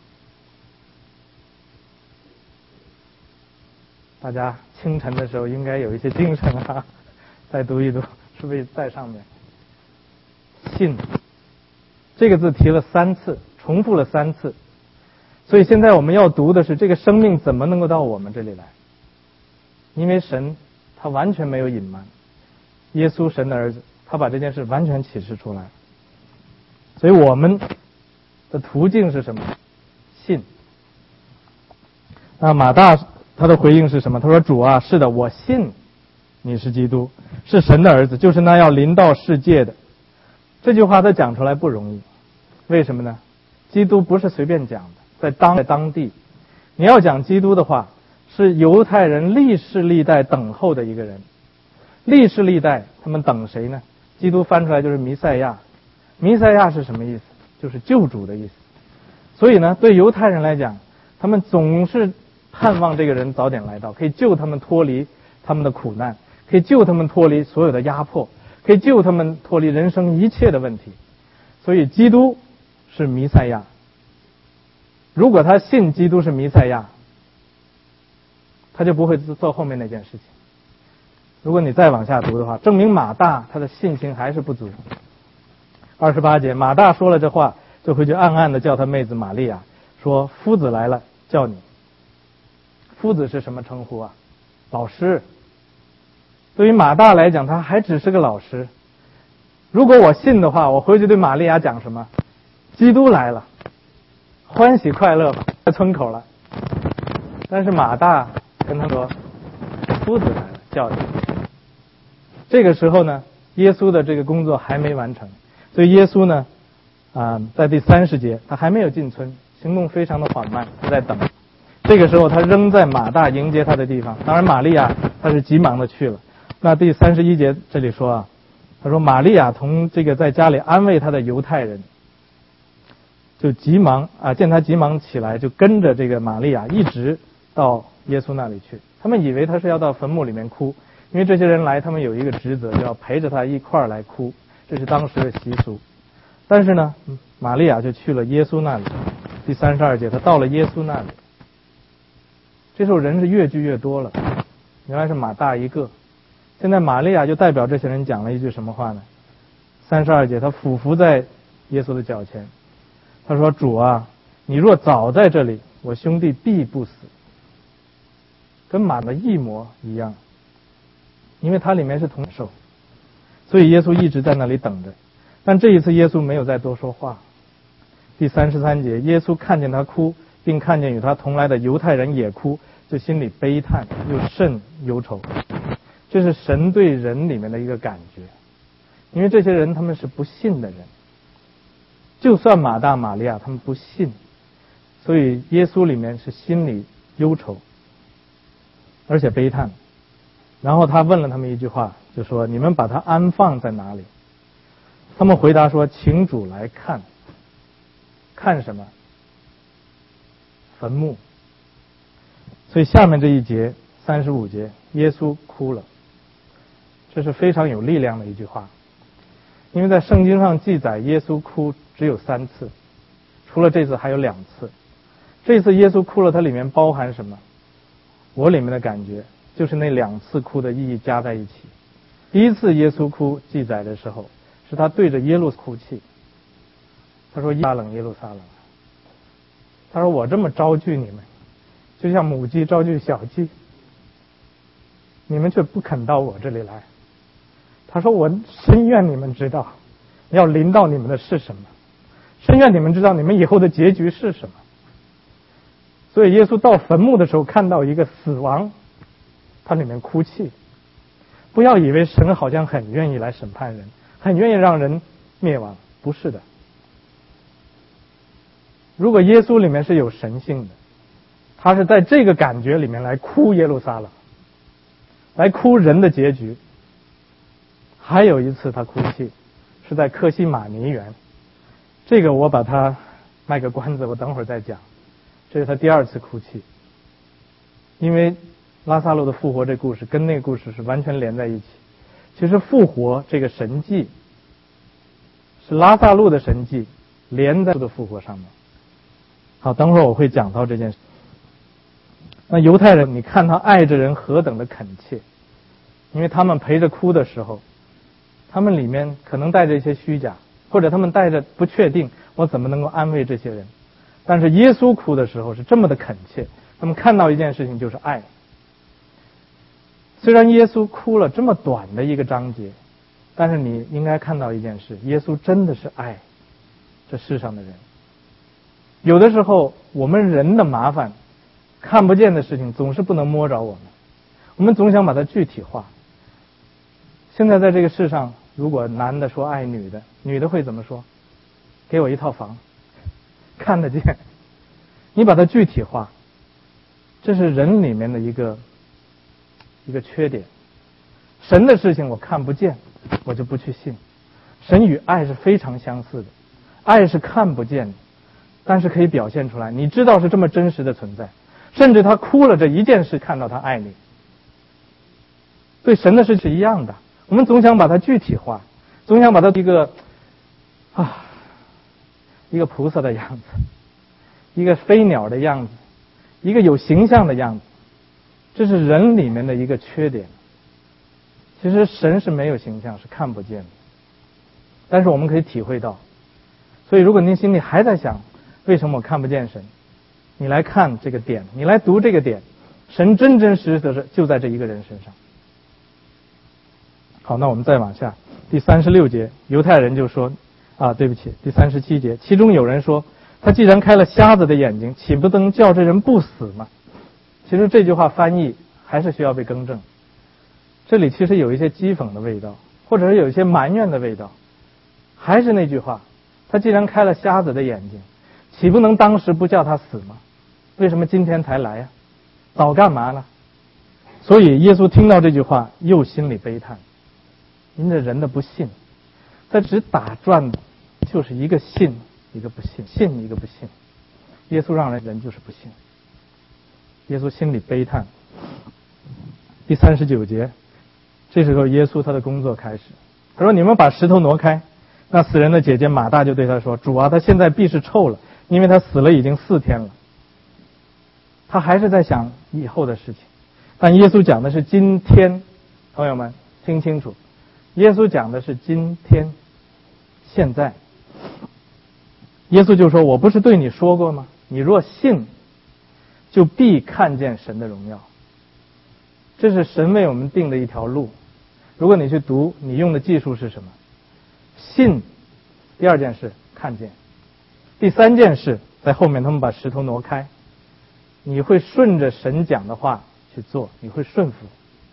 大家清晨的时候应该有一些精神啊，再读一读，是不是在上面？信这个字提了3次，重复了3次。所以现在我们要读的是这个生命怎么能够到我们这里来？因为神他完全没有隐瞒，耶稣神的儿子，他把这件事完全启示出来。所以我们的途径是什么？信。那马大他的回应是什么？他说：“主啊，是的，我信你是基督，是神的儿子，就是那要临到世界的。”这句话他讲出来不容易，为什么呢？基督不是随便讲的，在当地，你要讲基督的话，是犹太人历世历代等候的一个人。历世历代他们等谁呢？基督翻出来就是弥赛亚。弥赛亚是什么意思？就是救主的意思。所以呢，对犹太人来讲，他们总是盼望这个人早点来到，可以救他们脱离他们的苦难，可以救他们脱离所有的压迫，可以救他们脱离人生一切的问题。所以基督是弥赛亚。如果他信基督是弥赛亚，他就不会做后面那件事情。如果你再往下读的话，证明马大他的信心还是不足。28节，马大说了这话，就回去暗暗的叫他妹子玛利亚，说：“夫子来了，叫你。”夫子是什么称呼啊？老师。对于马大来讲，他还只是个老师。如果我信的话，我回去对玛利亚讲什么？基督来了，欢喜快乐吧，在村口了。但是马大跟他说：“夫子来了，叫你。”这个时候呢，耶稣的这个工作还没完成，所以耶稣呢，在第30节，他还没有进村，行动非常的缓慢，他在等。这个时候，他仍在马大迎接他的地方。当然，玛利亚他是急忙的去了。那第31节这里说啊，他说玛利亚同这个在家里安慰他的犹太人，就急忙见他急忙起来，就跟着这个玛利亚一直到耶稣那里去。他们以为他是要到坟墓里面哭，因为这些人来，他们有一个职责，就要陪着他一块儿来哭，这是当时的习俗。但是呢，玛利亚就去了耶稣那里。第32节，他到了耶稣那里。这时候人是越聚越多了，原来是马大一个。现在玛利亚就代表这些人讲了一句什么话呢？32节，他俯伏在耶稣的脚前，他说：“主啊，你若早在这里，我兄弟必不死。”跟马的一模一样，因为它里面是同手，所以耶稣一直在那里等着。但这一次耶稣没有再多说话。第33节，耶稣看见他哭，并看见与他同来的犹太人也哭，就心里悲叹，又甚忧愁。这是神对人里面的一个感觉，因为这些人他们是不信的人，就算马大玛利亚他们不信，所以耶稣里面是心里忧愁而且悲叹。然后他问了他们一句话，就说：“你们把他安放在哪里？”他们回答说：“请主来看。”看什么？坟墓。所以下面这一节35节，耶稣哭了。这是非常有力量的一句话，因为在圣经上记载耶稣哭只有3次，除了这次还有2次。这次耶稣哭了，它里面包含什么？我里面的感觉就是那2次哭的意义加在一起。第一次耶稣哭记载的时候，是他对着耶路哭泣，他说：“耶路撒冷，他说我这么招聚你们，就像母鸡招聚小鸡，你们却不肯到我这里来。他说我深愿你们知道要临到你们的是什么，深愿你们知道你们以后的结局是什么。”所以耶稣到坟墓的时候看到一个死亡，他里面哭泣。不要以为神好像很愿意来审判人，很愿意让人灭亡，不是的。如果耶稣里面是有神性的，他是在这个感觉里面来哭耶路撒冷，来哭人的结局。还有一次他哭泣是在客西马尼园，这个我把它卖个关子，我等会儿再讲。这是他第2次哭泣，因为拉撒路的复活这故事跟那个故事是完全连在一起。 其实复活这个神迹是拉撒路的神迹连在的复活上面。好，等会儿我会讲到这件事。那犹太人，你看他爱着人何等的恳切，因为他们陪着哭的时候，他们里面可能带着一些虚假，或者他们带着不确定，我怎么能够安慰这些人。但是耶稣哭的时候是这么的恳切，他们看到一件事情就是爱。虽然耶稣哭了这么短的一个章节，但是你应该看到一件事，耶稣真的是爱这世上的人。有的时候我们人的麻烦，看不见的事情总是不能摸着我们，我们总想把它具体化。现在在这个世上，如果男的说爱女的，女的会怎么说？给我一套房，看得见。你把它具体化，这是人里面的一个缺点。神的事情我看不见，我就不去信。神与爱是非常相似的，爱是看不见的，但是可以表现出来，你知道是这么真实的存在。甚至他哭了这一件事，看到他爱你。对神的事是一样的，我们总想把它具体化，总想把它一个菩萨的样子，一个飞鸟的样子，一个有形象的样子，这是人里面的一个缺点。其实神是没有形象，是看不见的，但是我们可以体会到。所以如果您心里还在想为什么我看不见神，你来看这个点，你来读这个点，神真真实实的就在这一个人身上。好，那我们再往下，第36节，犹太人就说对不起，第37节，其中有人说，他既然开了瞎子的眼睛，岂不能叫这人不死吗？其实这句话翻译还是需要被更正，这里其实有一些讥讽的味道，或者是有一些埋怨的味道。还是那句话，他既然开了瞎子的眼睛，岂不能当时不叫他死吗？为什么今天才来呀？早干嘛呢？所以耶稣听到这句话，又心里悲叹，您这人的不信，在只打转的就是一个信一个不信，信一个不信。耶稣让人就是不信。耶稣心里悲叹。第39节，这时候耶稣他的工作开始，他说，你们把石头挪开。那死人的姐姐马大就对他说，主啊，他现在必是臭了，因为他死了已经4天了。他还是在想以后的事情，但耶稣讲的是今天。朋友们听清楚，耶稣讲的是今天，现在。耶稣就说，我不是对你说过吗？你若信，就必看见神的荣耀。这是神为我们定的一条路。如果你去读，你用的技术是什么？信，第二件事看见，第三件事在后面，他们把石头挪开。你会顺着神讲的话去做，你会顺服。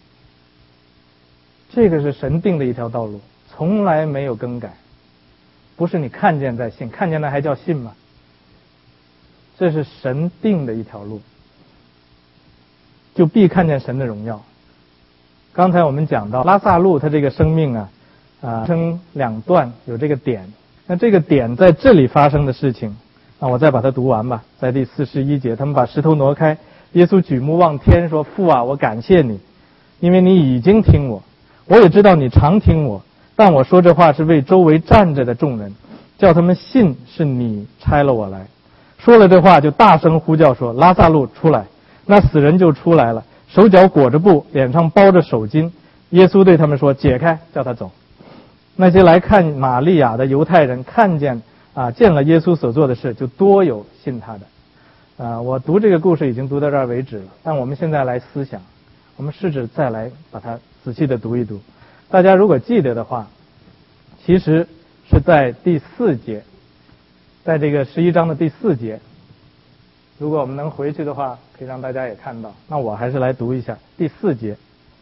这个是神定的一条道路，从来没有更改。不是你看见再信，看见那还叫信吗？这是神定的一条路，就必看见神的荣耀。刚才我们讲到拉萨路他这个生命分2段，有这个点。那这个点在这里发生的事情，我再把它读完吧。在第41节，他们把石头挪开，耶稣举目望天说，父啊，我感谢你，因为你已经听我，我也知道你常听我，但我说这话是为周围站着的众人，叫他们信是你差了我来。说了这话就大声呼叫说，拉撒路出来。那死人就出来了，手脚裹着布，脸上包着手巾。耶稣对他们说，解开，叫他走。那些来看玛利亚的犹太人看见见了耶稣所做的事，就多有信他的。我读这个故事已经读到这儿为止了，但我们现在来思想，我们试着再来把它仔细的读一读。大家如果记得的话，其实是在第4节，在这个11章的第4节。如果我们能回去的话，可以让大家也看到。那我还是来读一下第4节。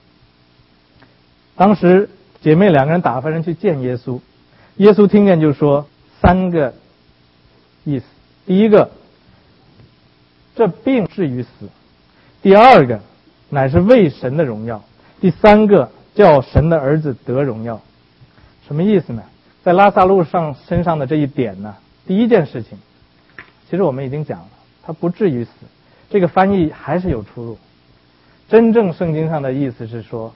当时姐妹2个人打发人去见耶稣，耶稣听见就说3个意思。第一个，这病至于死；第二个，乃是为神的荣耀；第三个，叫神的儿子得荣耀。什么意思呢？在拉撒路身上的这一点呢，第一件事情，其实我们已经讲了，他不至于死。这个翻译还是有出入。真正圣经上的意思是说，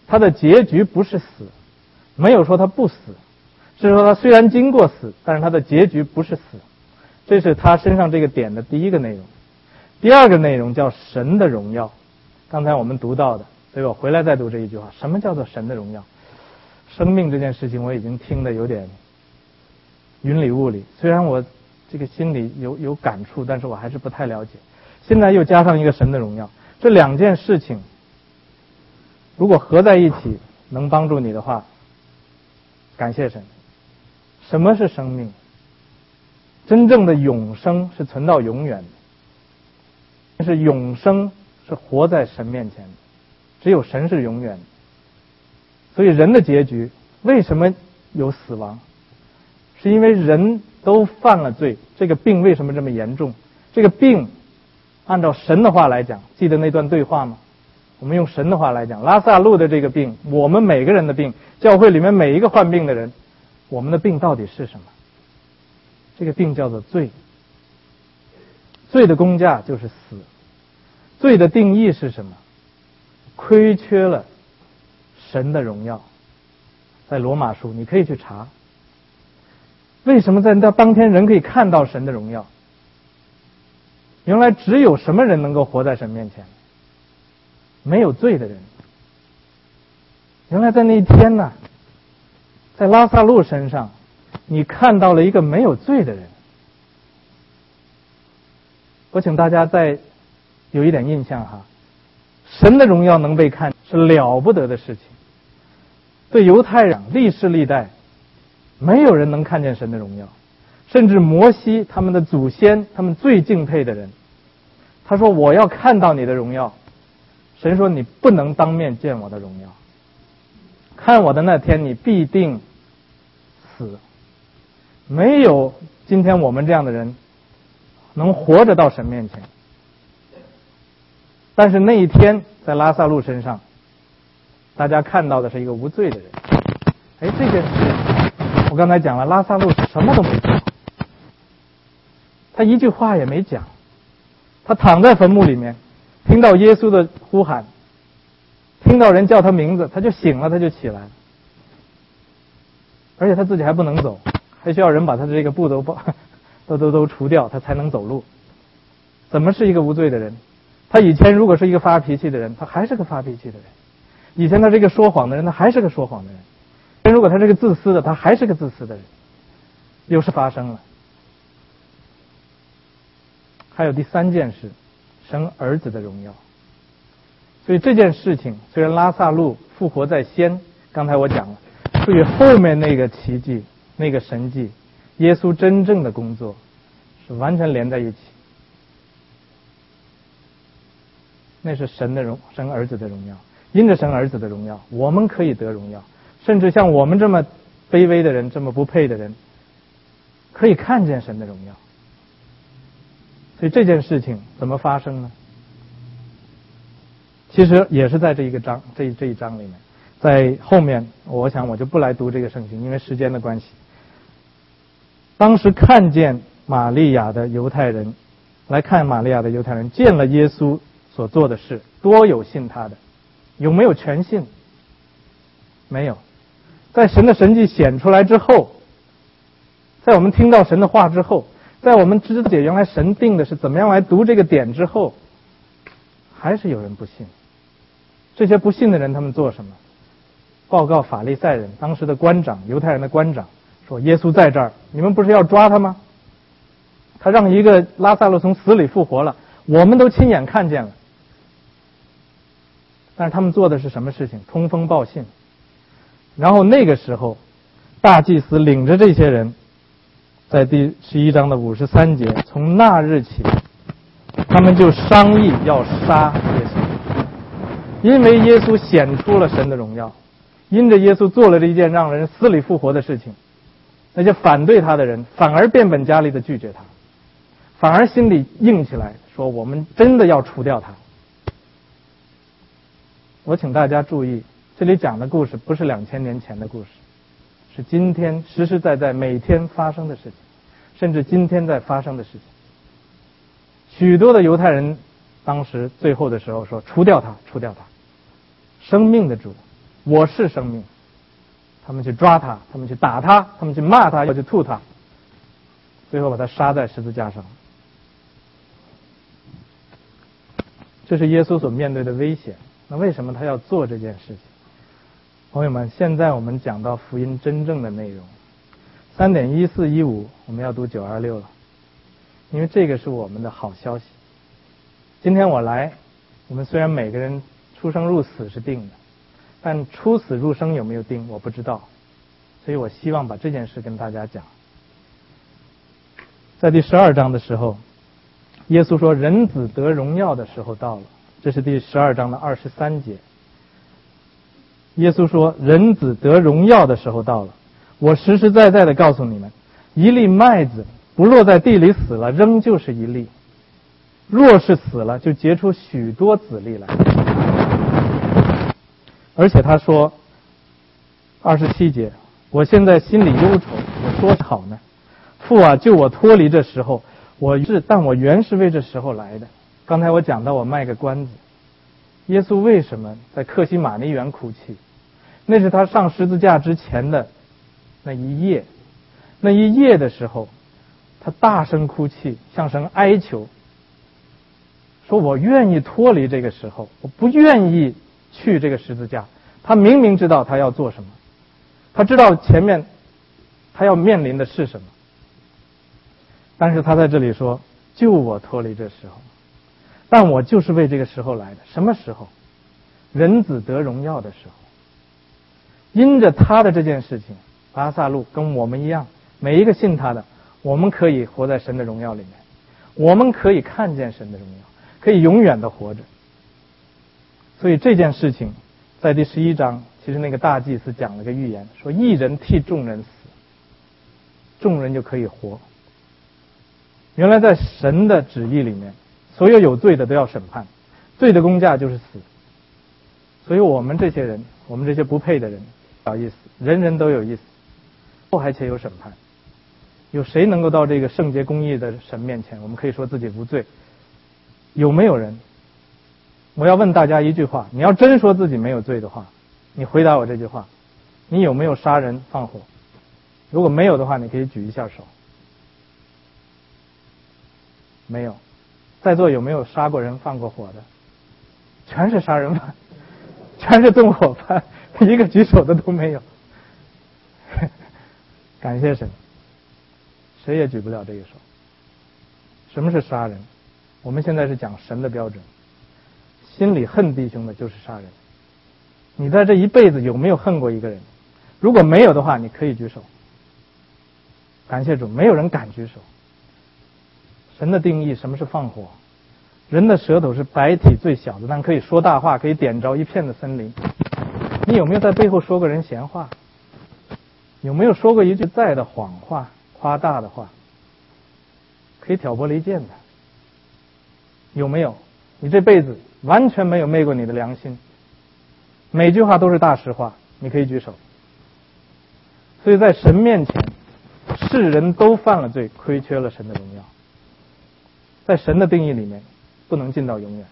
他的结局不是死，没有说他不死，是说他虽然经过死，但是他的结局不是死。这是他身上这个点的第一个内容。第二个内容叫神的荣耀，刚才我们读到的，所以我回来再读这一句话，什么叫做神的荣耀？生命这件事情我已经听得有点云里雾里，虽然我这个心里有感触，但是我还是不太了解。现在又加上一个神的荣耀，这两件事情如果合在一起能帮助你的话，感谢神。什么是生命？真正的永生是存到永远的，但是永生是活在神面前的，只有神是永远的。所以人的结局为什么有死亡？是因为人都犯了罪。这个病为什么这么严重？这个病按照神的话来讲，记得那段对话吗？我们用神的话来讲，拉萨路的这个病，我们每个人的病，教会里面每一个患病的人，我们的病到底是什么？这个病叫做罪。罪的工价就是死。罪的定义是什么？亏缺了神的荣耀。在罗马书你可以去查，为什么在那当天人可以看到神的荣耀？原来只有什么人能够活在神面前？没有罪的人。原来在那一天呢，在拉萨路身上你看到了一个没有罪的人。我请大家再有一点印象哈，神的荣耀能被看是了不得的事情。对犹太人历世历代没有人能看见神的荣耀，甚至摩西他们的祖先，他们最敬佩的人，他说我要看到你的荣耀。神说你不能当面见我的荣耀，看我的那天你必定死。没有今天我们这样的人能活着到神面前。但是那一天在拉萨路身上，大家看到的是一个无罪的人。这件事我刚才讲了，拉萨路什么都没做，他一句话也没讲，他躺在坟墓里面，听到耶稣的呼喊，听到人叫他名字，他就醒了，他就起来了，而且他自己还不能走，还需要人把他的这个布都除掉，他才能走路。怎么是一个无罪的人？他以前如果是一个发脾气的人，他还是个发脾气的人；以前他是一个说谎的人，他还是个说谎的人；如果他是个自私的，他还是个自私的人。有事发生了。还有第三件事，生儿子的荣耀。所以这件事情虽然拉萨路复活在先，刚才我讲了，所以后面那个奇迹，那个神迹，耶稣真正的工作是完全连在一起。那是神儿子的荣耀。因着神儿子的荣耀，我们可以得荣耀，甚至像我们这么卑微的人，这么不配的人，可以看见神的荣耀。所以这件事情怎么发生呢？其实也是在这一章里面，在后面我想我就不来读这个圣经，因为时间的关系。当时看见玛利亚的犹太人，见了耶稣所做的事，多有信他的。有没有全信？没有。在神的神迹显出来之后，在我们听到神的话之后，在我们知解原来神定的是怎么样来读这个点之后，还是有人不信。这些不信的人他们做什么？报告法利赛人，当时的官长，犹太人的官长，说耶稣在这儿，你们不是要抓他吗？他让一个拉萨路从死里复活了，我们都亲眼看见了。但是他们做的是什么事情？通风报信。然后那个时候，大祭司领着这些人，在第11章的53节，从那日起，他们就商议要杀耶稣，因为耶稣显出了神的荣耀，因着耶稣做了这一件让人死里复活的事情，那些反对他的人反而变本加厉地拒绝他，反而心里硬起来，说我们真的要除掉他。我请大家注意，这里讲的故事不是2000年前的故事，是今天实实在在每天发生的事情，甚至今天在发生的事情。许多的犹太人当时最后的时候说，除掉他，除掉他。生命的主， 我是生命。他们去抓他，他们去打他，他们去骂他，要去吐他，最后把他杀在十字架上。这是耶稣所面对的危险。那为什么他要做这件事情？朋友们，现在我们讲到福音真正的内容。3.1415我们要读926了，因为这个是我们的好消息。今天我来，我们虽然每个人出生入死是定的，但出死入生有没有定我不知道，所以我希望把这件事跟大家讲。在第12章的时候，耶稣说人子得荣耀的时候到了，这是第12章的23节。耶稣说人子得荣耀的时候到了，我实实在在的告诉你们，一粒麦子不落在地里死了，仍旧是一粒；若是死了，就结出许多子粒来。而且他说27节，我现在心里忧愁，我说好呢，父啊，救我脱离这时候，但我原是为这时候来的。刚才我讲到我卖个关子，耶稣为什么在客西马尼园哭泣？那是他上十字架之前的那一夜，那一夜的时候，他大声哭泣，向神哀求，说我愿意脱离这个时候，我不愿意去这个十字架。他明明知道他要做什么，他知道前面他要面临的是什么，但是他在这里说救我脱离这时候，但我就是为这个时候来的。什么时候？人子得荣耀的时候。因着他的这件事情，拉撒路跟我们一样，每一个信他的，我们可以活在神的荣耀里面，我们可以看见神的荣耀，可以永远的活着。所以这件事情在第11章，其实那个大祭司讲了个预言，说一人替众人死，众人就可以活。原来在神的旨意里面，所有有罪的都要审判，罪的工价就是死。所以我们这些人，我们这些不配的人，不好意思，人人都有意思，后还且有审判。有谁能够到这个圣洁公义的神面前？我们可以说自己无罪，有没有人？我要问大家一句话，你要真说自己没有罪的话，你回答我这句话，你有没有杀人放火？如果没有的话，你可以举一下手。没有。在座有没有杀过人放过火的？全是杀人犯，全是纵火犯，一个举手的都没有。感谢神，谁也举不了这个手。什么是杀人？我们现在是讲神的标准，心里恨弟兄的就是杀人。你在这一辈子有没有恨过一个人？如果没有的话，你可以举手。感谢主，没有人敢举手。神的定义，什么是放火？人的舌头是百体最小的，但可以说大话，可以点着一片的森林。你有没有在背后说过人闲话？有没有说过一句在的谎话、夸大的话？可以挑拨离间的。有没有？你这辈子完全没有昧过你的良心，每句话都是大实话，你可以举手。所以在神面前，世人都犯了罪，亏缺了神的荣耀。在神的定义里面，不能进到永远。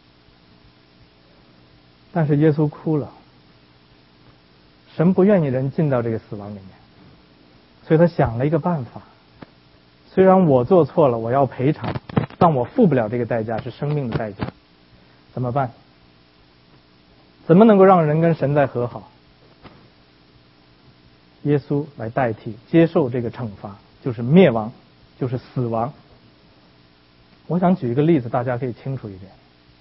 但是耶稣哭了，神不愿意人进到这个死亡里面，所以他想了一个办法。虽然我做错了，我要赔偿，但我付不了这个代价，是生命的代价。怎么办？怎么能够让人跟神再和好？耶稣来代替，接受这个惩罚，就是灭亡，就是死亡。我想举一个例子，大家可以清楚一点。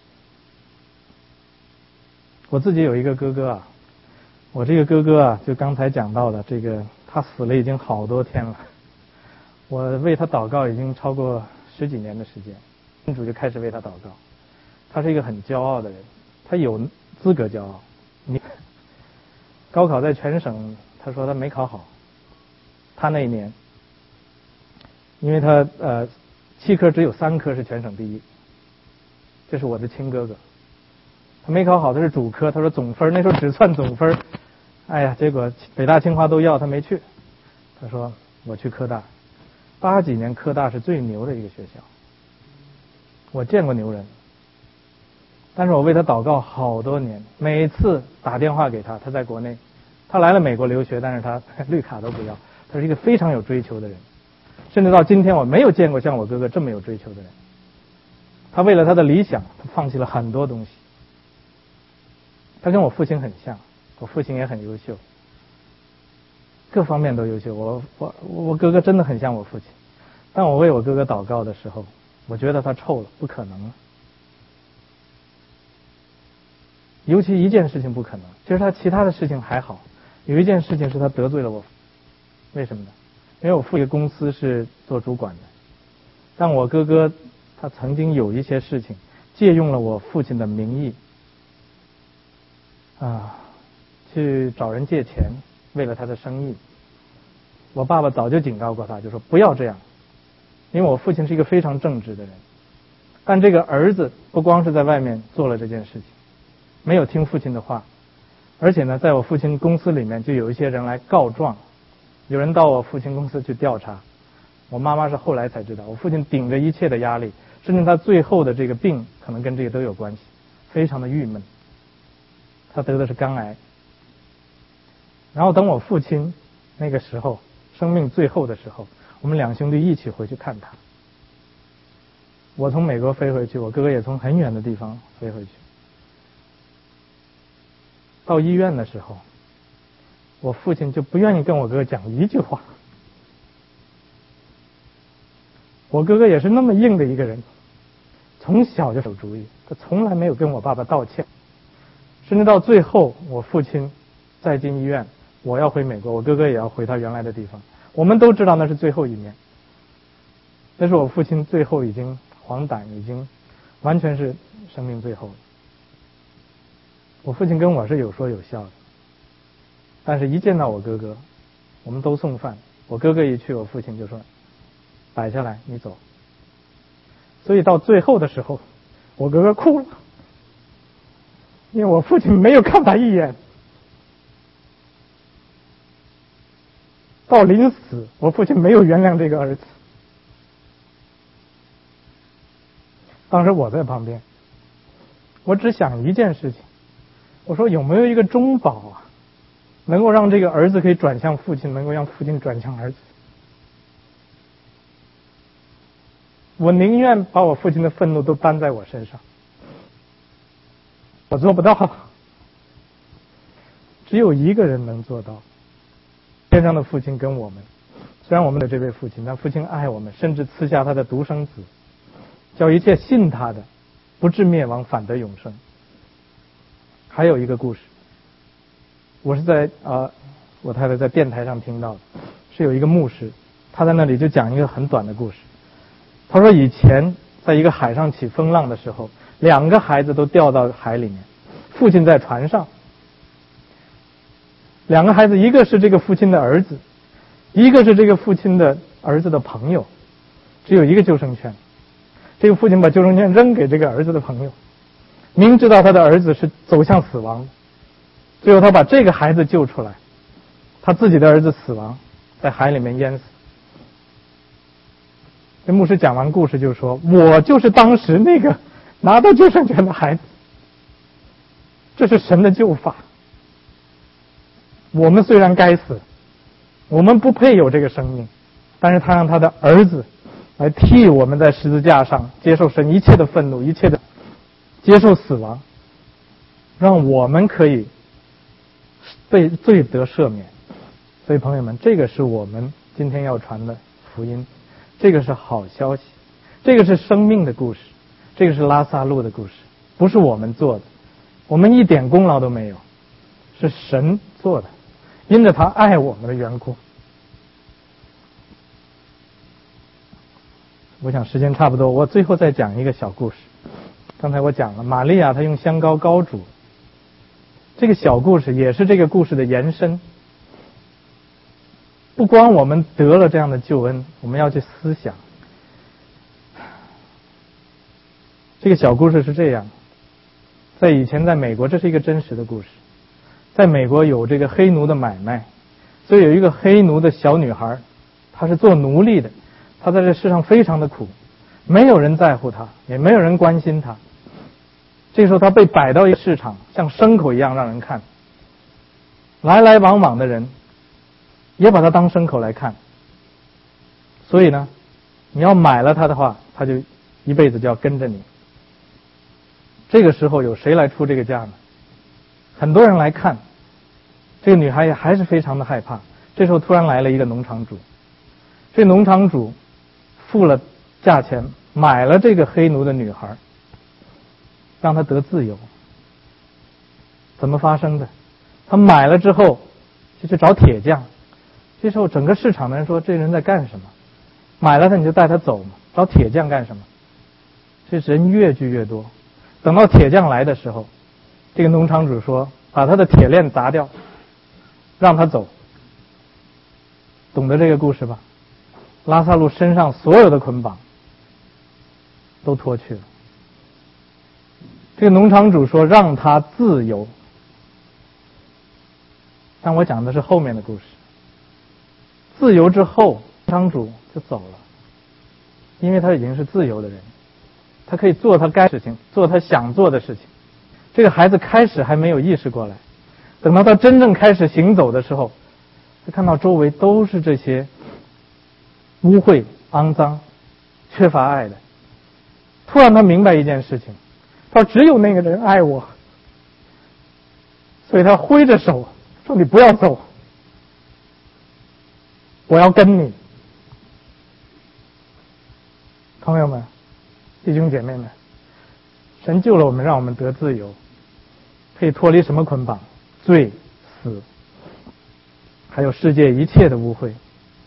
我自己有一个哥哥啊，我这个哥哥啊，就刚才讲到的这个，他死了已经好多天了，我为他祷告已经超过10几年的时间，天主就开始为他祷告。他是一个很骄傲的人，他有资格骄傲。高考在全省，他说他没考好，他那一年，因为他7科只有3科是全省第一，这是我的亲哥哥。他没考好，他是主科，他说总分那时候只算总分，哎呀，结果北大清华都要，他没去。他说我去科大，80几年科大是最牛的一个学校，我见过牛人， 但是我为他祷告好多年，每次打电话给他，他在国内，他来了美国留学，但是他绿卡都不要，他是一个非常有追求的人，甚至到今天我没有见过像我哥哥这么有追求的人。他为了他的理想，他放弃了很多东西。他跟我父亲很像，我父亲也很优秀，各方面都优秀。我哥哥真的很像我父亲，当我为我哥哥祷告的时候，我觉得他臭了，不可能了。尤其一件事情不可能，其实他其他的事情还好，有一件事情是他得罪了我。为什么呢？因为我父亲公司是做主管的，但我哥哥他曾经有一些事情借用了我父亲的名义去找人借钱，为了他的生意。我爸爸早就警告过他，就说不要这样，因为我父亲是一个非常正直的人。但这个儿子不光是在外面做了这件事情，没有听父亲的话，而且呢，在我父亲公司里面就有一些人来告状，有人到我父亲公司去调查。我妈妈是后来才知道，我父亲顶着一切的压力，甚至他最后的这个病可能跟这个都有关系，非常的郁闷。他得的是肝癌。然后等我父亲那个时候生命最后的时候，我们两兄弟一起回去看他。我从美国飞回去，我哥哥也从很远的地方飞回去。到医院的时候，我父亲就不愿意跟我哥哥讲一句话。我哥哥也是那么硬的一个人，从小就守主意，他从来没有跟我爸爸道歉。甚至到最后我父亲再进医院，我要回美国，我哥哥也要回他原来的地方，我们都知道那是最后一面。那是我父亲最后已经黄疸，已经完全是生命最后了。我父亲跟我是有说有笑的，但是一见到我哥哥，我们都送饭，我哥哥一去，我父亲就说摆下来你走。所以到最后的时候，我哥哥哭了，因为我父亲没有看他一眼。到临死，我父亲没有原谅这个儿子。当时我在旁边，我只想一件事情，我说有没有一个中保啊，能够让这个儿子可以转向父亲，能够让父亲转向儿子。我宁愿把我父亲的愤怒都担在我身上，我做不到。只有一个人能做到，天上的父亲跟我们，虽然我们的这位父亲，但父亲爱我们，甚至赐下他的独生子，叫一切信他的不至灭亡，反得永生。还有一个故事，我是在我太太在电台上听到的，是有一个牧师，他在那里就讲一个很短的故事。他说以前在一个海上起风浪的时候，2个孩子都掉到海里面，父亲在船上，2个孩子一个是这个父亲的儿子，一个是这个父亲的儿子的朋友，只有一个救生圈。这个父亲把救生圈扔给这个儿子的朋友，明知道他的儿子是走向死亡的，最后他把这个孩子救出来，他自己的儿子死亡，在海里面淹死。这牧师讲完故事就说，我就是当时那个拿到救生圈的孩子，这是神的救法。我们虽然该死，我们不配有这个生命，但是他让他的儿子来替我们在十字架上接受神一切的愤怒，一切的接受死亡，让我们可以被罪得赦免。所以朋友们，这个是我们今天要传的福音，这个是好消息，这个是生命的故事，这个是拉撒路的故事，不是我们做的，我们一点功劳都没有，是神做的，因着他爱我们的缘故。我想时间差不多，我最后再讲一个小故事。刚才我讲了玛利亚她用香膏膏主，这个小故事也是这个故事的延伸。不光我们得了这样的救恩，我们要去思想。这个小故事是这样，在以前在美国，这是一个真实的故事。在美国有这个黑奴的买卖，所以有一个黑奴的小女孩，她是做奴隶的，她在这世上非常的苦，没有人在乎她，也没有人关心她。 这时候他被摆到一个市场，像牲口一样让人看，来来往往的人也把他当牲口来看。所以呢，你要买了他的话，他就一辈子就要跟着你。这个时候有谁来出这个价呢？很多人来看，这个女孩也还是非常的害怕。这时候突然来了一个农场主，这农场主付了价钱买了这个黑奴的女孩，让她得自由。怎么发生的？他买了之后就去找铁匠。这时候整个市场的人说，这人在干什么？买了他你就带他走嘛，找铁匠干什么？这人越聚越多。等到铁匠来的时候，这个农场主说，把他的铁链砸掉，让他走。懂得这个故事吧？拉萨路身上所有的捆绑都脱去了。这个农场主说让他自由，但我讲的是后面的故事。自由之后，农场主就走了，因为他已经是自由的人，他可以做他该事情，做他想做的事情。这个孩子开始还没有意识过来，等到他真正开始行走的时候，他看到周围都是这些污秽、肮脏、缺乏爱的。突然他明白一件事情，他说只有那个人爱我，所以他挥着手说，你不要走，我要跟你。朋友们，弟兄姐妹们，神救了我们，让我们得自由，可以脱离什么捆绑？罪、死，还有世界一切的污秽。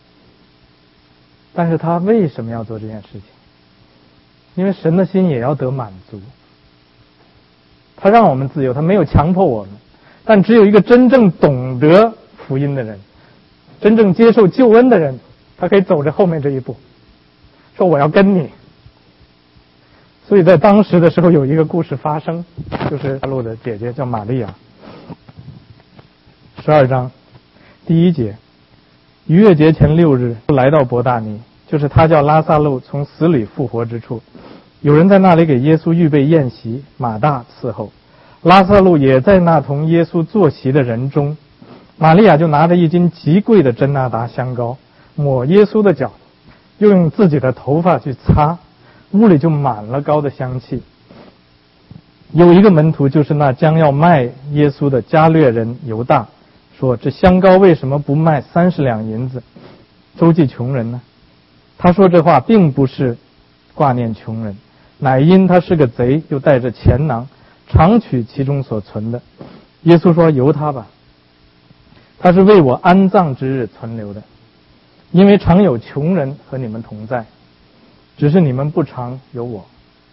但是他为什么要做这件事情？因为神的心也要得满足。他让我们自由，他没有强迫我们，但只有一个真正懂得福音的人，真正接受救恩的人，他可以走着后面这一步，说我要跟你。所以在当时的时候有一个故事发生，就是大陆的姐姐叫玛利亚。12章第1节，逾越节前6日来到伯大尼，就是他叫拉撒路从死里复活之处。有人在那里给耶稣预备宴席，马大伺候，拉撒路也在那同耶稣坐席的人中。玛利亚就拿着1斤极贵的真纳达香膏，抹耶稣的脚，又用自己的头发去擦，屋里就满了膏的香气。有一个门徒，就是那将要卖耶稣的加略人犹大，说这香膏为什么不卖30两银子，周济穷人呢？他说这话并不是挂念穷人，乃因他是个贼，又带着钱囊，常取其中所存的。耶稣说由他吧，他是为我安葬之日存留的，因为常有穷人和你们同在，只是你们不常有我。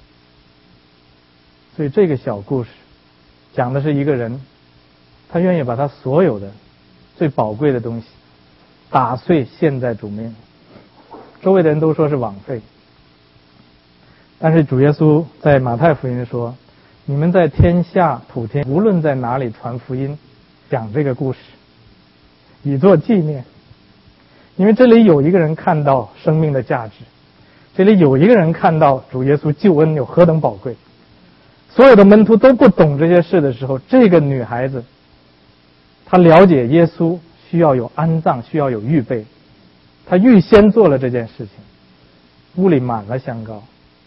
所以这个小故事讲的是一个人，他愿意把他所有的最宝贵的东西打碎献在主面前。周围的人都说是枉费，但是主耶稣在马太福音说，你们在天下普天无论在哪里传福音，讲这个故事以作纪念。因为这里有一个人看到生命的价值，这里有一个人看到主耶稣救恩有何等宝贵。所有的门徒都不懂这些事的时候，这个女孩子她了解耶稣需要有安葬，需要有预备，她预先做了这件事情，屋里满了香膏。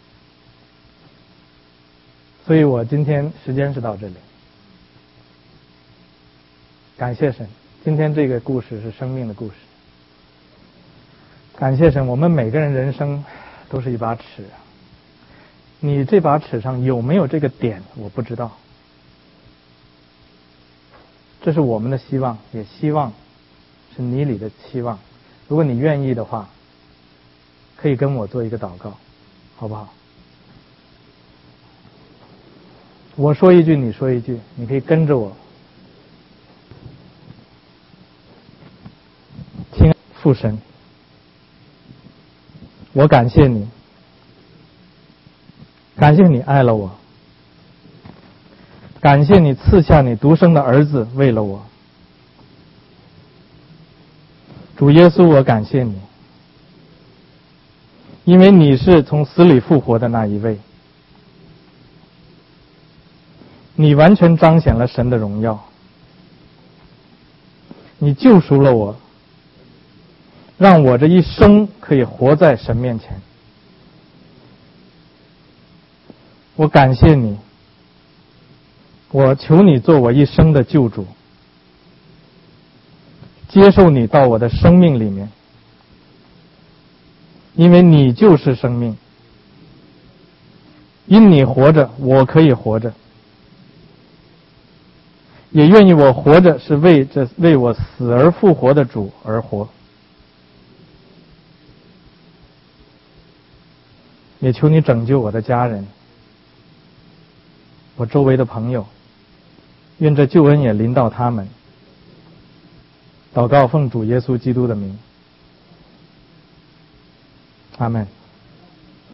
所以我今天时间是到这里，感谢神，今天这个故事是生命的故事。感谢神，我们每个人人生都是一把尺，你这把尺上有没有这个点我不知道，这是我们的希望，也希望是你里的期望。如果你愿意的话，可以跟我做一个祷告，好不好？我说一句你说一句，你可以跟着我。亲爱的父神，我感谢你，感谢你爱了我，感谢你赐下你独生的儿子为了我。主耶稣，我感谢你，因为你是从死里复活的那一位。 你完全彰显了神的荣耀，你救赎了我，让我这一生可以活在神面前。我感谢你，我求你做我一生的救主，接受你到我的生命里面，因为你就是生命，因你活着，我可以活着，也愿意我活着是为我死而复活的主而活。也求你拯救我的家人，我周围的朋友，愿这救恩也临到他们。祷告奉主耶稣基督的名，阿们。